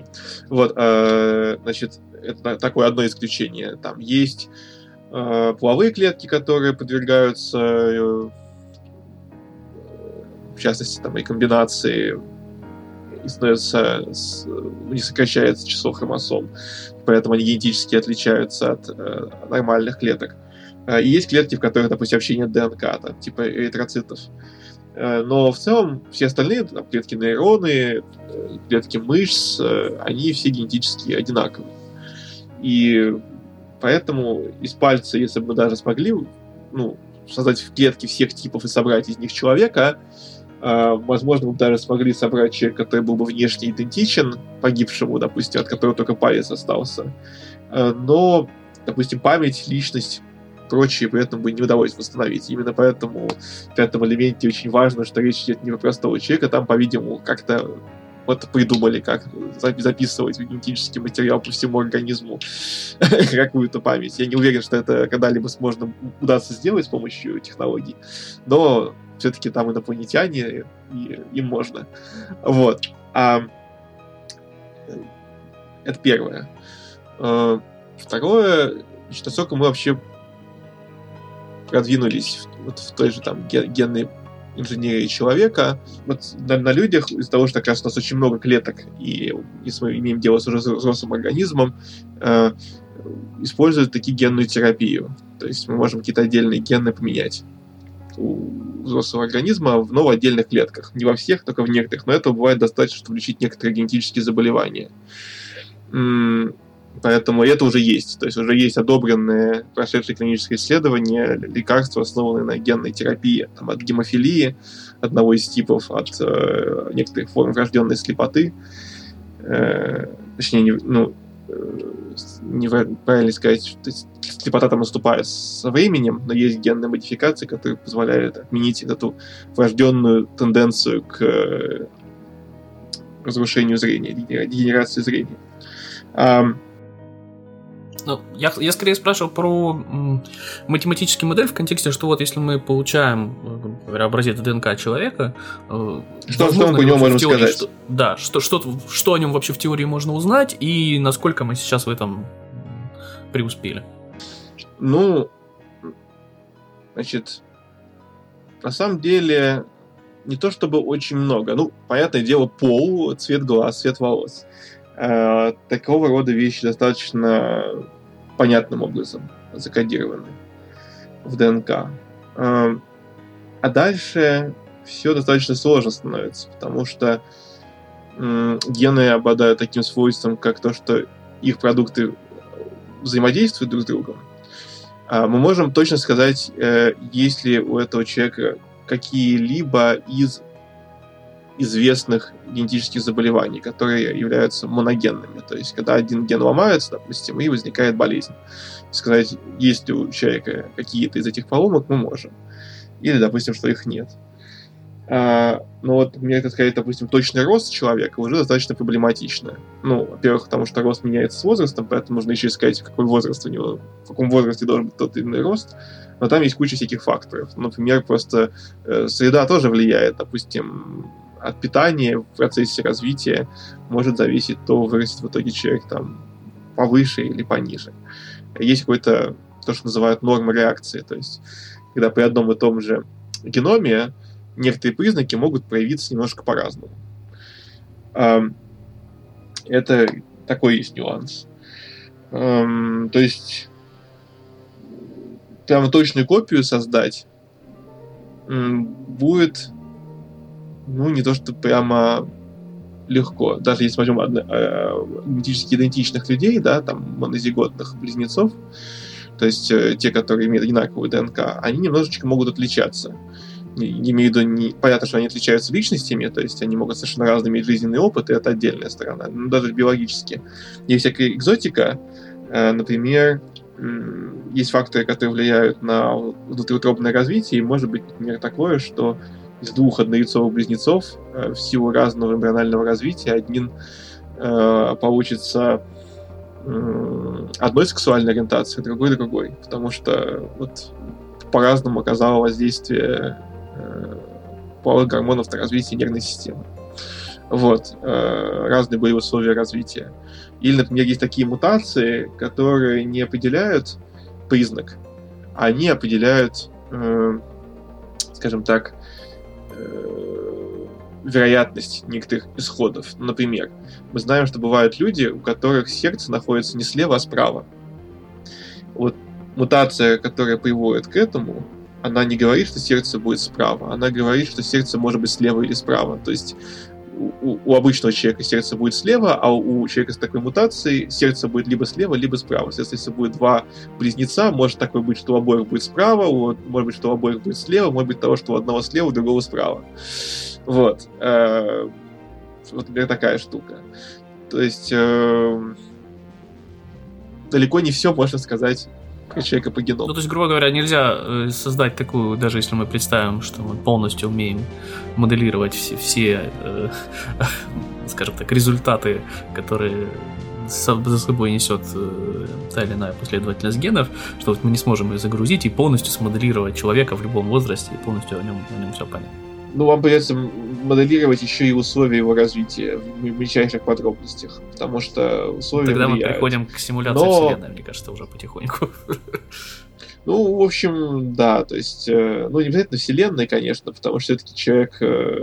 Это такое одно исключение. Там есть половые клетки, которые подвергаются, в частности, рекомбинации, и не сокращается число хромосом, поэтому они генетически отличаются от нормальных клеток. И есть клетки, в которых, допустим, вообще нет ДНК, типа эритроцитов. Но в целом все остальные, клетки нейроны, клетки мышц, они все генетически одинаковые. И поэтому из пальца, если бы мы даже смогли создать клетки всех типов и собрать из них человека, возможно, мы бы даже смогли собрать человека, который был бы внешне идентичен погибшему, допустим, от которого только палец остался. Но, допустим, память, личность, прочее при этом бы не удалось восстановить. Именно поэтому в пятом элементе очень важно, что речь идет не про простого человека, там, по-видимому, как-то придумали, как записывать генетический материал по всему организму какую-то память. Я не уверен, что это когда-либо можно удастся сделать с помощью технологий, но все-таки там инопланетяне, и им можно. Это первое. Второе, насколько мы вообще продвинулись в той же генной инженерии человека. На людях, из-за того, что как раз у нас очень много клеток, и если мы имеем дело с уже взрослым организмом, используют такие генную терапию. То есть мы можем какие-то отдельные гены поменять у взрослого организма, но в отдельных клетках. Не во всех, только в некоторых. Но этого бывает достаточно, чтобы лечить некоторые генетические заболевания. Поэтому это уже есть. То есть уже есть одобренные, прошедшие клинические исследования, лекарства, основанные на генной терапии. От гемофилии, одного из типов, от некоторых форм врожденной слепоты. неправильно сказать, что слепота там наступает со временем, но есть генные модификации, которые позволяют отменить эту врожденную тенденцию к разрушению зрения, дегенерации зрения. Ну, я скорее спрашивал про математический модель в контексте, что вот если мы получаем, говоря, образец ДНК человека, что мы по нему можем теории, сказать? Что о нем вообще в теории можно узнать, и насколько мы сейчас в этом преуспели? Ну, значит, на самом деле, не то чтобы очень много. Ну, понятное дело, пол, цвет глаз, цвет волос. Такого рода вещи достаточно понятным образом закодированы в ДНК. А дальше все достаточно сложно становится, потому что гены обладают таким свойством, как то, что их продукты взаимодействуют друг с другом. Мы можем точно сказать, есть ли у этого человека какие-либо из известных генетических заболеваний, которые являются моногенными. То есть, когда один ген ломается, допустим, и возникает болезнь. Сказать, есть ли у человека какие-то из этих поломок, мы можем. Или, допустим, что их нет. Но вот, например, это сказать, допустим, точный рост человека уже достаточно проблематично. Ну, во-первых, потому что рост меняется с возрастом, поэтому нужно еще искать, какой возраст у него, в каком возрасте должен быть тот или иной рост. Но там есть куча всяких факторов. Например, просто среда тоже влияет. Допустим, от питания в процессе развития может зависеть, то вырастет в итоге человек там повыше или пониже. Есть какой-то, то, что называют норма реакции. То есть, когда при одном и том же геноме некоторые признаки могут проявиться немножко по-разному. Это такой есть нюанс. То есть, прямо точную копию создать будет, ну, не то что прямо легко. Даже если возьмем генетически идентичных людей, да, там, монозиготных близнецов, то есть те, которые имеют одинаковую ДНК, они немножечко могут отличаться. Не имею в виду, понятно, что они отличаются личностями, то есть они могут совершенно разные иметь жизненный опыт, и это отдельная сторона, но даже биологически. Есть всякая экзотика, например, есть факторы, которые влияют на внутриутробное развитие, и может быть, например, такое, что из двух однояйцовых близнецов в силу разного эмбрионального развития один получится одной сексуальной ориентации, другой, потому что вот по-разному оказало воздействие половых гормонов на развитие нервной системы. Вот. Разные были условия развития. Или, например, есть такие мутации, которые не определяют признак, а они определяют, скажем так, вероятность некоторых исходов. Например, мы знаем, что бывают люди, у которых сердце находится не слева, а справа. Вот мутация, которая приводит к этому, она не говорит, что сердце будет справа, она говорит, что сердце может быть слева или справа. То есть у обычного человека сердце будет слева, а у человека с такой мутацией сердце будет либо слева, либо справа. Соответственно, если будет два близнеца, может такое быть, что у обоих будет справа, может быть, что у обоих будет слева, может быть того, что у одного слева, у другого справа. Вот. Вот, например, такая штука. То есть далеко не все можно сказать про человека по геному. Ну, то есть, грубо говоря, нельзя создать такую, даже если мы представим, что мы полностью умеем моделировать все скажем так, результаты, которые за собой несет та или иная последовательность генов, что вот мы не сможем их загрузить и полностью смоделировать человека в любом возрасте и полностью о нем все понять. Ну, вам придется моделировать еще и условия его развития в мельчайших подробностях, потому что условия Тогда влияют. мы приходим к симуляции Вселенной, мне кажется, уже потихоньку. Ну, в общем, да, то есть, ну, не обязательно Вселенной, конечно, потому что все-таки человек,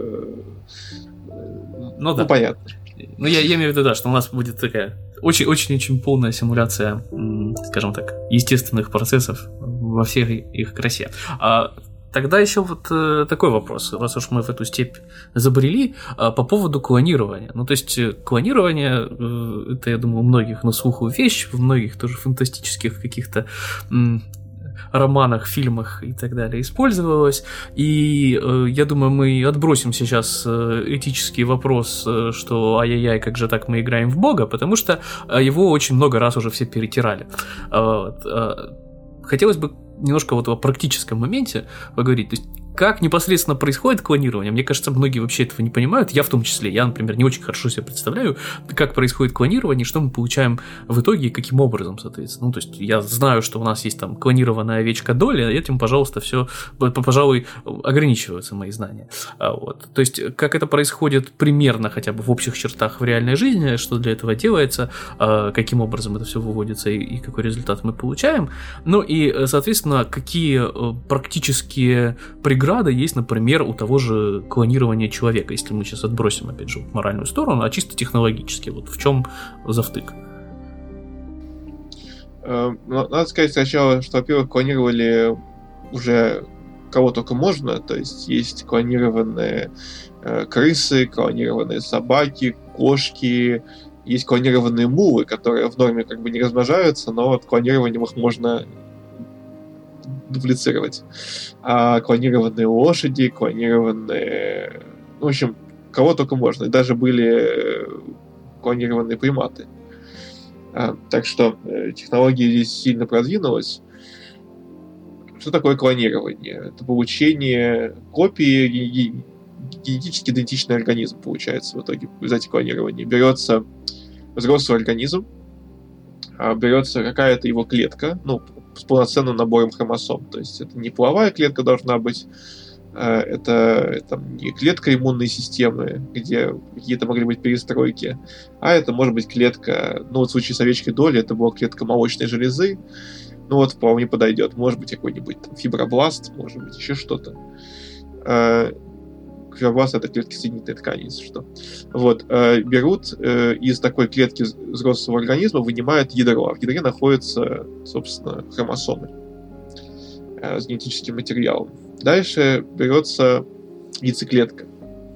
ну, да. Понятно. Ну, я имею в виду, да, что у нас будет такая очень-очень полная симуляция, скажем так, естественных процессов во всей их красе. Тогда еще вот такой вопрос, раз уж мы в эту степь забрели, по поводу клонирования. Ну, то есть, клонирование, это, я думаю, у многих на слуху вещь, в многих тоже фантастических каких-то романах, фильмах и так далее использовалось. И я думаю, мы отбросим сейчас этический вопрос, что ай-яй-яй, как же так мы играем в Бога, потому что его очень много раз уже все перетирали. Хотелось бы немножко вот о практическом моменте поговорить. То есть, как непосредственно происходит клонирование, мне кажется, многие вообще этого не понимают, я в том числе, я, например, не очень хорошо себе представляю, как происходит клонирование, что мы получаем в итоге и каким образом, соответственно. Ну, то есть, я знаю, что у нас есть там клонированная овечка Долли, этим, пожалуйста, все, пожалуй, ограничиваются мои знания. Вот. То есть, как это происходит примерно хотя бы в общих чертах в реальной жизни, что для этого делается, каким образом это все выводится и какой результат мы получаем. Ну и, соответственно, какие практические преграды есть, например, у того же клонирования человека, если мы сейчас отбросим, опять же, моральную сторону, а чисто технологически. Вот в чем завтык? Надо сказать сначала, что, во-первых, клонировали уже кого только можно, то есть клонированные крысы, клонированные собаки, кошки, есть клонированные мулы, которые в норме как бы не размножаются, но от клонирования их можно дуплицировать. А клонированные лошади, клонированные... В общем, кого только можно. И даже были клонированные приматы. Так что технология здесь сильно продвинулась. Что такое клонирование? Это получение копии, генетически идентичный организм получается в итоге в результате клонирования. Берется взрослый организм, берется какая-то его клетка, с полноценным набором хромосом. То есть это не половая клетка должна быть, это не клетка иммунной системы, где какие-то могли быть перестройки, а это может быть клетка, в случае с овечкой Долли это была клетка молочной железы, вполне подойдет. Может быть какой-нибудь там фибробласт, может быть еще что-то. Фибробласт — это клетки соединительной ткани, если что. Берут из такой клетки взрослого организма, вынимают ядро. А в ядре находятся, собственно, хромосомы с генетическим материалом. Дальше берется яйцеклетка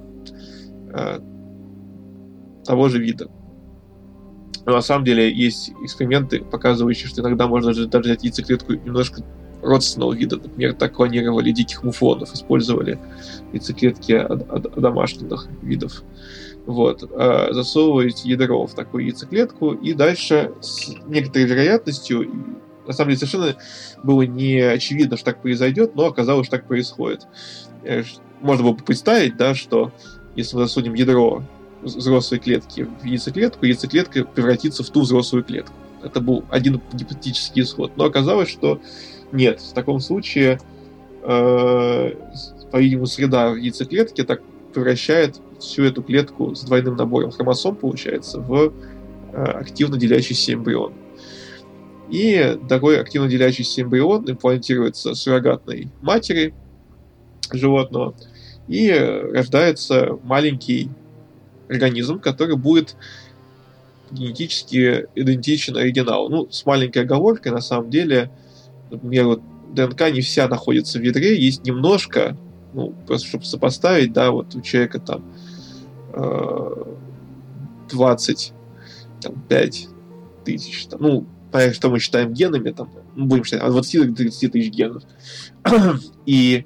того же вида. Но на самом деле есть эксперименты, показывающие, что иногда можно даже взять яйцеклетку немножко родственного вида. Например, так клонировали диких муфлонов, использовали яйцеклетки домашних видов. Засовываете ядро в такую яйцеклетку, и дальше с некоторой вероятностью, на самом деле совершенно было не очевидно, что так произойдет, но оказалось, что так происходит. Можно было бы представить, что если мы засунем ядро взрослой клетки в яйцеклетку, яйцеклетка превратится в ту взрослую клетку. Это был один гипотетический исход. Но оказалось, что нет, в таком случае, по-видимому, среда в яйцеклетке так превращает всю эту клетку с двойным набором хромосом, получается, в активно делящийся эмбрион. И такой активно делящийся эмбрион имплантируется суррогатной матери животного, и рождается маленький организм, который будет генетически идентичен оригиналу. С маленькой оговоркой, на самом деле, например, ДНК не вся находится в ядре, есть немножко, просто чтобы сопоставить, у человека там 25 тысяч, понятно, что мы считаем генами, будем считать от 20 до 30 тысяч генов. И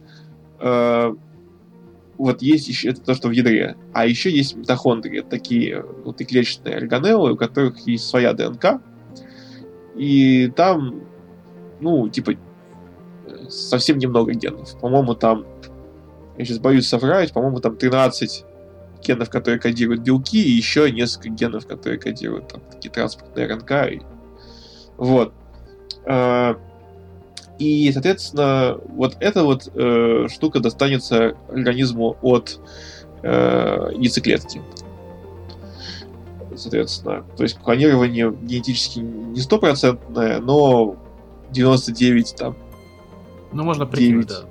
есть еще это то, что в ядре. А еще есть митохондрии, такие внутриклеточные органеллы, у которых есть своя ДНК. И там, совсем немного генов. По-моему, там, я сейчас боюсь соврать, по-моему, там 13 генов, которые кодируют белки, и еще несколько генов, которые кодируют такие транспортные РНК. И, соответственно, эта штука достанется организму от яйцеклетки. Соответственно, то есть клонирование генетически не 100%, но 99 там. Можно прикинуть, да.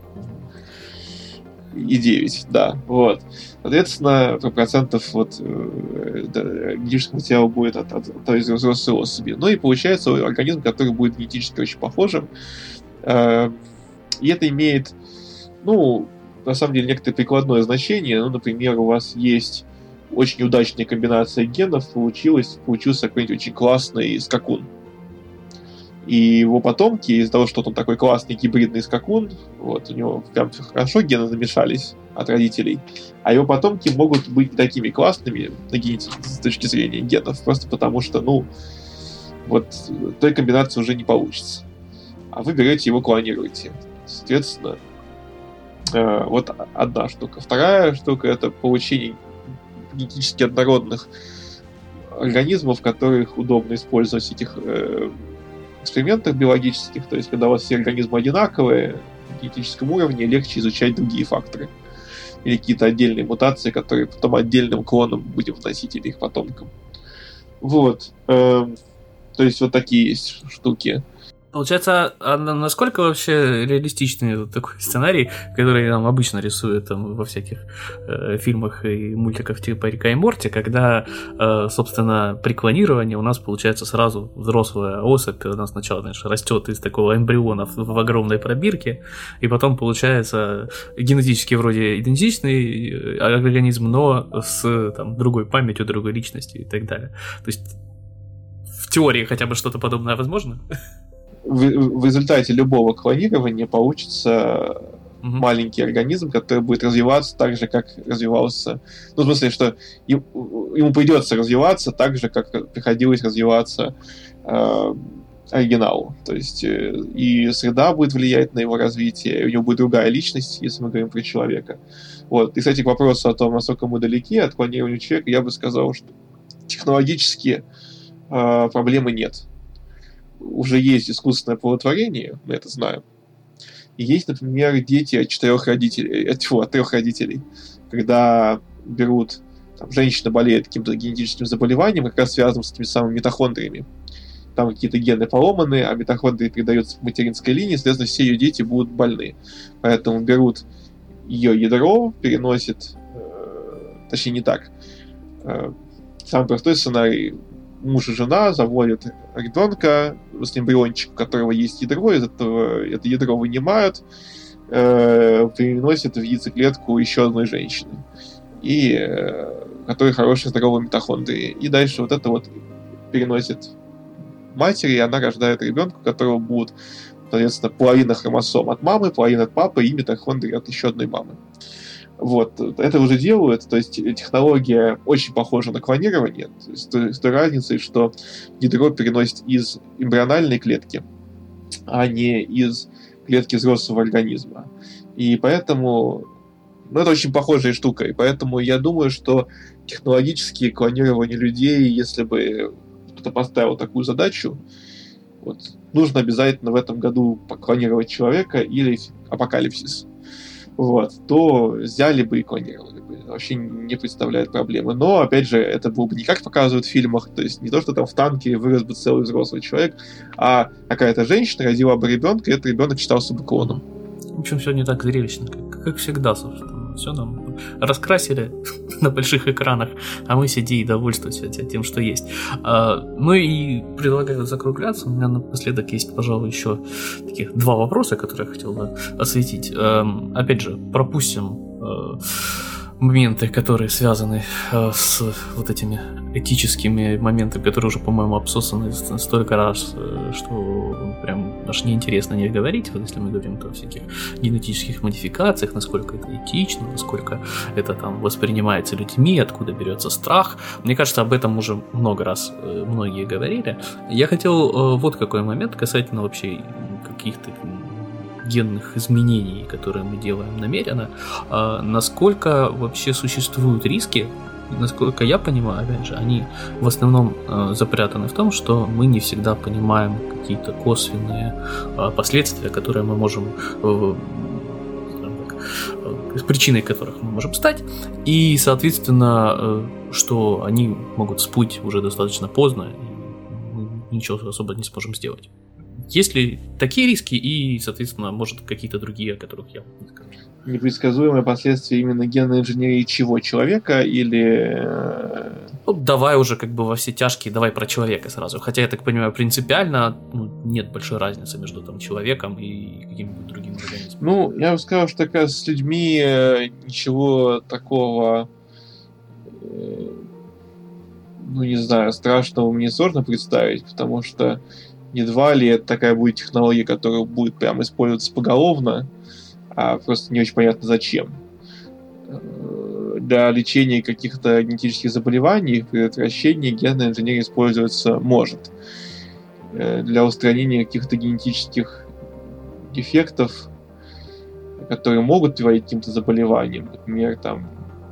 И 9, да. Соответственно, процентов генетического материала будет от той взрослой особи. И получается организм, который будет генетически очень похожим. И это имеет, на самом деле, некоторое прикладное значение. Например, у вас есть очень удачная комбинация генов, получился какой-нибудь очень классный скакун. И его потомки, из-за того, что он такой классный гибридный скакун, вот, у него прям хорошо гены намешались от родителей, а его потомки могут быть не такими классными с точки зрения генов, просто потому что, вот, той комбинации уже не получится. А вы берете его, клонируете. Соответственно, вот одна штука. Вторая штука — это получение генетически однородных организмов, которых удобно использовать в этих экспериментах биологических. То есть, когда у вас все организмы одинаковые, на генетическом уровне легче изучать другие факторы. Или какие-то отдельные мутации, которые потом отдельным клоном будем вносить или их потомкам. Вот. То есть, вот такие есть штуки. Получается, а насколько вообще реалистичный вот такой сценарий, который нам обычно рисуют там, во всяких фильмах и мультиках типа Рика и Морти, когда, собственно, при клонировании у нас получается сразу взрослая особь, она сначала, знаешь, растет из такого эмбриона в огромной пробирке, и потом получается генетически вроде идентичный организм, но с там, другой памятью, другой личностью и так далее. То есть в теории хотя бы что-то подобное возможно? В результате любого клонирования получится маленький организм, который будет развиваться так же, как развивался. Ну, в смысле, что ему придется развиваться так же, как приходилось развиваться оригиналу. То есть и среда будет влиять на его развитие, у него будет другая личность, если мы говорим про человека. Вот. И, кстати, к вопросу о том, насколько мы далеки от клонирования человека, я бы сказал, что технологически проблемы нет. Уже есть искусственное оплодотворение, мы это знаем. И есть, например, дети от 4 родителей, от 3 родителей. Когда берут, женщина болеет каким-то генетическим заболеванием, как раз связанным с теми самыми митохондриями. Там какие-то гены поломаны, а митохондрии передаются в материнской линии, соответственно, все ее дети будут больны. Поэтому берут ее ядро, переносят, точнее не так. Самый простой сценарий: муж и жена заводят ребенка с эмбриончиком, у которого есть ядро, из этого это ядро вынимают, переносят в яйцеклетку еще одной женщины, которой хорошие здоровые митохондрии. И дальше вот это вот переносит матери, и она рождает ребенка, у которого будут, соответственно, половина хромосом от мамы, половина от папы и митохондрии от еще одной мамы. Вот, это уже делают, то есть технология очень похожа на клонирование, то есть с той разницей, что ядро переносит из эмбриональной клетки, а не из клетки взрослого организма. И поэтому, это очень похожая штука, и поэтому я думаю, что технологически клонирование людей, если бы кто-то поставил такую задачу, вот, нужно обязательно в этом году клонировать человека или апокалипсис. Вот, то взяли бы и клонировали бы. Вообще не представляет проблемы. Но, опять же, это было бы не как показывают в фильмах, то есть не то, что там в танке вырос бы целый взрослый человек, а какая-то женщина родила бы ребенка, и этот ребенок считался бы клоном. В общем, все не так зрелищно, как всегда, собственно. Все нам раскрасили на больших экранах, а мы сиди и довольствуемся тем, что есть. Ну и предлагаю закругляться. У меня напоследок есть, пожалуй, еще таких 2 вопроса, которые я хотел бы осветить. Опять же, пропустим моменты, которые связаны с вот этими этическими моментами, которые уже, по-моему, обсосаны столько раз, что прям аж неинтересно не говорить. Вот если мы говорим о всяких генетических модификациях, насколько это этично, насколько это там воспринимается людьми, откуда берется страх. Мне кажется, об этом уже много раз многие говорили. Я хотел вот какой момент касательно вообще каких-то генных изменений, которые мы делаем намеренно, насколько вообще существуют риски, насколько я понимаю, опять же, они в основном запрятаны в том, что мы не всегда понимаем какие-то косвенные последствия, которые мы можем, причиной которых мы можем стать, и, соответственно, что они могут всплыть уже достаточно поздно, и мы ничего особо не сможем сделать. Есть ли такие риски и, соответственно, может, какие-то другие, о которых я не скажу? Непредсказуемые последствия именно генной инженерии чего? Человека или... Ну, давай уже как бы во все тяжкие, давай про человека сразу. Хотя, я так понимаю, принципиально нет большой разницы между там, человеком и каким-нибудь другим организмом. Ну, я бы сказал, что как раз с людьми ничего такого... не знаю, страшного мне сложно представить, потому что едва ли это такая будет технология, которая будет прямо использоваться поголовно, а просто не очень понятно зачем. Для лечения каких-то генетических заболеваний, их предотвращения генная инженерия использоваться может. Для устранения каких-то генетических дефектов, которые могут приводить к каким-то заболеваниям, например, там,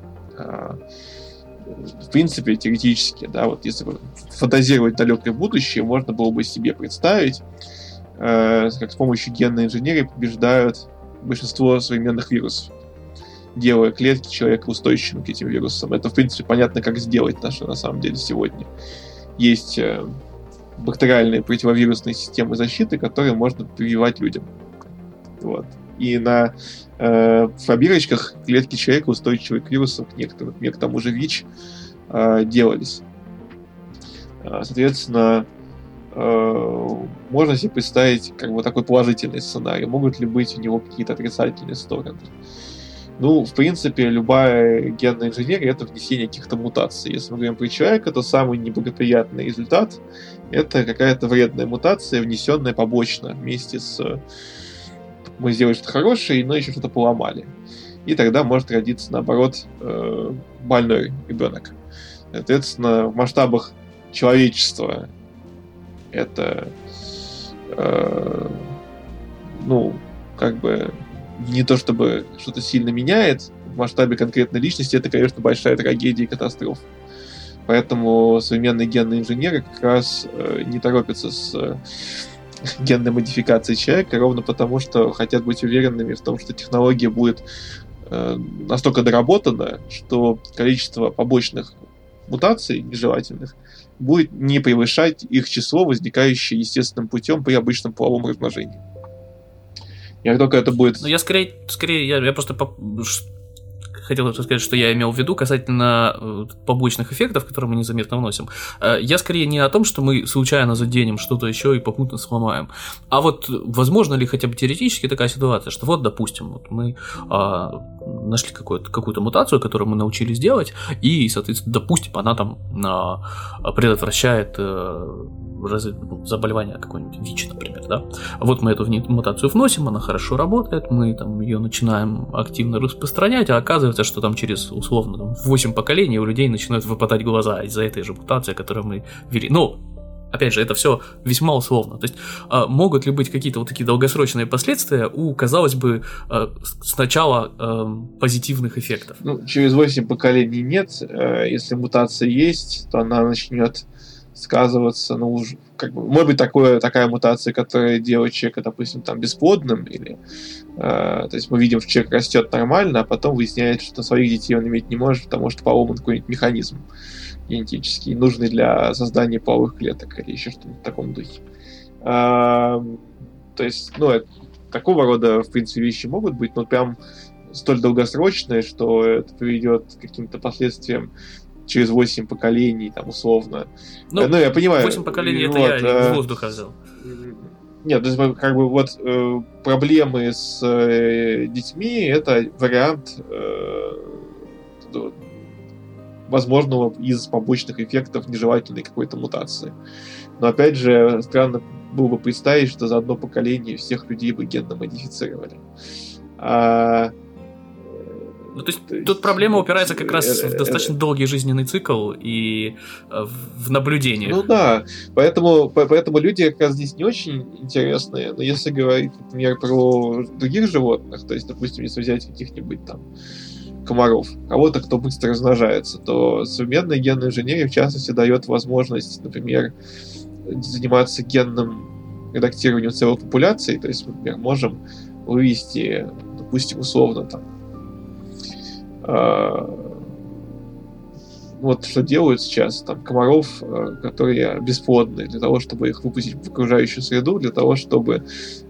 в принципе, теоретически, да, вот если фантазировать далекое будущее, можно было бы себе представить, как с помощью генной инженерии побеждают большинство современных вирусов, делая клетки человека устойчивыми к этим вирусам. Это, в принципе, понятно, как сделать на самом деле сегодня. Есть бактериальные противовирусные системы защиты, которые можно прививать людям. Вот. И на пробирочках клетки человека, устойчивые к вирусам, к некоторым, например, к тому же ВИЧ, делались. Соответственно, можно себе представить как бы такой положительный сценарий. Могут ли быть у него какие-то отрицательные стороны? Ну, в принципе, любая генная инженерия — это внесение каких-то мутаций. Если мы говорим про человека, то самый неблагоприятный результат — это какая-то вредная мутация, внесенная побочно вместе с... Мы сделали что-то хорошее, но еще что-то поломали. И тогда может родиться, наоборот, больной ребенок. Соответственно, в масштабах человечества это, как бы не то чтобы что-то сильно меняет. В масштабе конкретной личности это, конечно, большая трагедия и катастрофа. Поэтому современные генные инженеры как раз не торопятся с генной модификацией человека, ровно потому, что хотят быть уверенными в том, что технология будет настолько доработана, что количество побочных мутаций нежелательных будет не превышать их число, возникающее естественным путем при обычном половом размножении. И как только это будет... Ну, я скорее, я просто хотел сказать, что я имел в виду касательно побочных эффектов, которые мы незаметно вносим. Я скорее не о том, что мы случайно заденем что-то еще и попутно сломаем, а вот возможно ли хотя бы теоретически такая ситуация, что вот, допустим, вот мы нашли какую-то мутацию, которую мы научились делать, и, соответственно, допустим, она там предотвращает заболевание какое-нибудь ВИЧ, например, да. Вот мы эту мутацию вносим, она хорошо работает, мы там ее начинаем активно распространять, а оказывается, что там через, условно, 8 поколений у людей начинают выпадать глаза из-за этой же мутации, которую мы ввели. Ну, опять же, это все весьма условно. То есть, могут ли быть какие-то вот такие долгосрочные последствия у, казалось бы, сначала позитивных эффектов? Ну, через 8 поколений нет. Если мутация есть, то она начнет сказываться, может быть, такая мутация, которая делает человека, допустим, там, бесплодным, или, то есть мы видим, что человек растет нормально, а потом выясняется, что своих детей он иметь не может, потому что поломан какой-нибудь механизм генетический, нужный для создания половых клеток, или еще что-нибудь в таком духе. То есть, такого рода, в принципе, вещи могут быть, но прям столь долгосрочные, что это приведет к каким-то последствиям через 8 поколений, там, условно. Я понимаю. 8 поколений, это я из воздуха взял. Нет, то есть, проблемы с детьми — это вариант возможного из побочных эффектов нежелательной какой-то мутации. Но, опять же, странно было бы представить, что за одно поколение всех людей бы генно модифицировали. Ну, то есть тут проблема упирается как раз в достаточно долгий жизненный цикл и в наблюдение. Ну да, поэтому люди как раз здесь не очень интересные, но если говорить, например, про других животных, то есть, допустим, если взять каких-нибудь там комаров, кого-то, кто быстро размножается, то современная генная инженерия, в частности, дает возможность, например, заниматься генным редактированием целой популяции, то есть, например, можем вывести, допустим, условно там вот что делают сейчас, там, комаров, которые бесплодны, для того, чтобы их выпустить в окружающую среду, для того, чтобы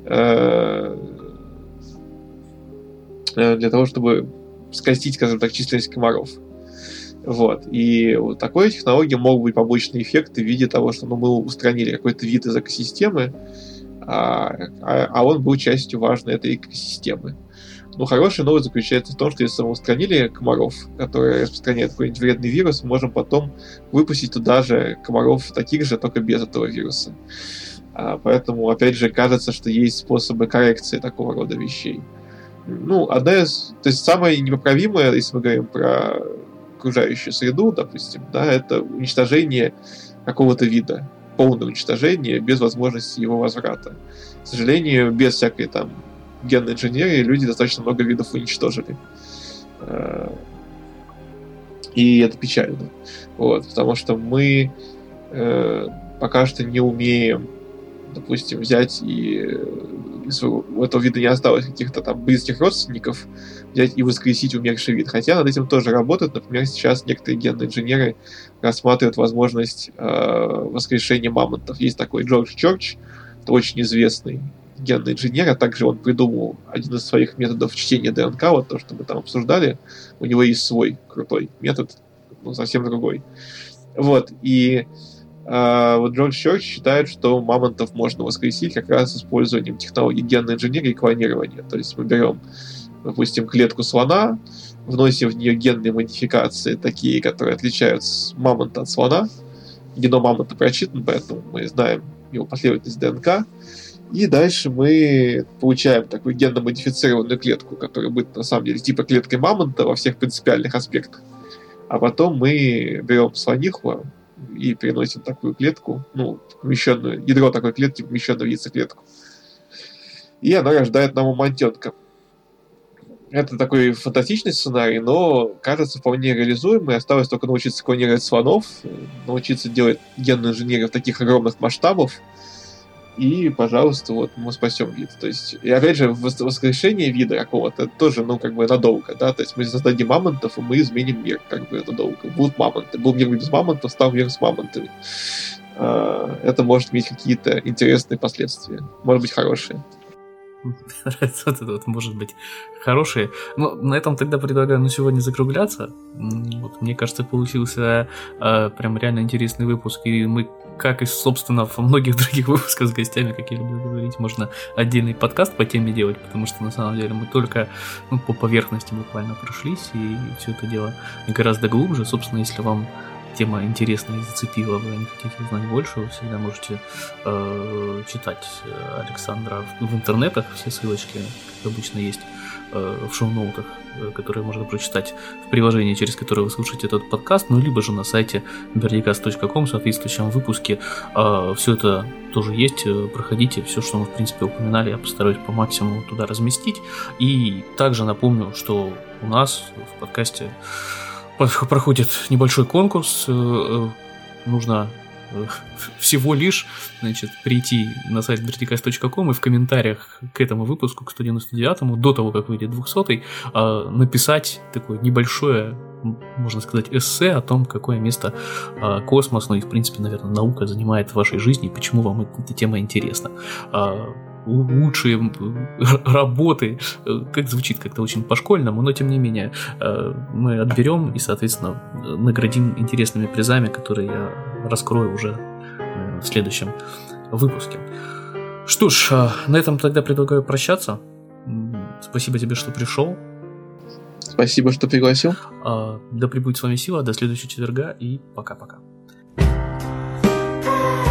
скостить, скажем так, численность комаров. Вот. И вот такой технологии могут быть побочные эффекты в виде того, что мы устранили какой-то вид из экосистемы, а он был частью важной этой экосистемы. Но хорошая новость заключается в том, что если мы устранили комаров, которые распространяют какой-нибудь вредный вирус, мы можем потом выпустить туда же комаров таких же, только без этого вируса. Поэтому, опять же, кажется, что есть способы коррекции такого рода вещей. То есть самое непоправимое, если мы говорим про окружающую среду, допустим, да, это уничтожение какого-то вида, полное уничтожение без возможности его возврата. К сожалению, без всякой там генной инженерии люди достаточно много видов уничтожили. И это печально. Потому что мы пока что не умеем, допустим, взять и у этого вида не осталось каких-то там близких родственников, взять и воскресить умерший вид. Хотя над этим тоже работают. Например, сейчас некоторые генные инженеры рассматривают возможность воскрешения мамонтов. Есть такой Джордж Чорч, это очень известный генный инженер, а также он придумал один из своих методов чтения ДНК, вот то, что мы там обсуждали. У него есть свой крутой метод, совсем другой. И Джордж Чорч считает, что мамонтов можно воскресить как раз с использованием технологий генной инженерии и клонирования. То есть мы берем, допустим, клетку слона, вносим в нее генные модификации, такие, которые отличают мамонта от слона. Геном мамонта прочитан, поэтому мы знаем его последовательность ДНК. И дальше мы получаем такую генно-модифицированную клетку, которая будет на самом деле типа клеткой мамонта во всех принципиальных аспектах. А потом мы берем слониху и переносим такую клетку, помещенную, ядро такой клетки, помещенное в яйцеклетку. И она рождает нам мамонтенка. Это такой фантастичный сценарий, но кажется вполне реализуемый. Осталось только научиться клонировать слонов, научиться делать генную инженерию в таких огромных масштабах, и, пожалуйста, мы спасем вид. То есть, и опять же, воскрешение вида какого-то тоже, надолго, да, то есть мы создадим мамонтов, и мы изменим мир, надолго. Будут мамонты. Был мир без мамонтов, стал мир с мамонтами. Это может иметь какие-то интересные последствия. Может быть, хорошие. Это может быть хорошие. Но на этом тогда предлагаю на сегодня закругляться. Мне кажется, получился прям реально интересный выпуск. И мы, как и, собственно, во многих других выпусках с гостями, как я люблю говорить, можно отдельный подкаст по теме делать, потому что на самом деле мы только по поверхности буквально прошлись, и все это дело гораздо глубже. Собственно, если вам тема интересная и зацепила, вы не хотите узнать больше, вы всегда можете читать Александра в интернетах. Все ссылочки, как обычно, есть в шоу-ноутах, которые можно прочитать в приложении, через которое вы слушаете этот подкаст, либо же на сайте birdcast.com в соответствующем выпуске. Все это тоже есть, проходите, все, что мы, в принципе, упоминали, я постараюсь по максимуму туда разместить. И также напомню, что у нас в подкасте проходит небольшой конкурс. Нужно всего лишь прийти на сайт birdcast.com и в комментариях к этому выпуску, к 199-му, до того, как выйдет 200-й, написать такое небольшое, можно сказать, эссе о том, какое место космос, и, в принципе, наверное, наука занимает в вашей жизни, и почему вам эта тема интересна. Лучшие работы, как звучит как-то очень по-школьному, но тем не менее мы отберем и, соответственно, наградим интересными призами, которые я раскрою уже в следующем выпуске. Что ж, на этом тогда предлагаю прощаться. Спасибо тебе, что пришел. Спасибо, что пригласил. Да пребудет с вами сила, до следующего четверга и пока-пока.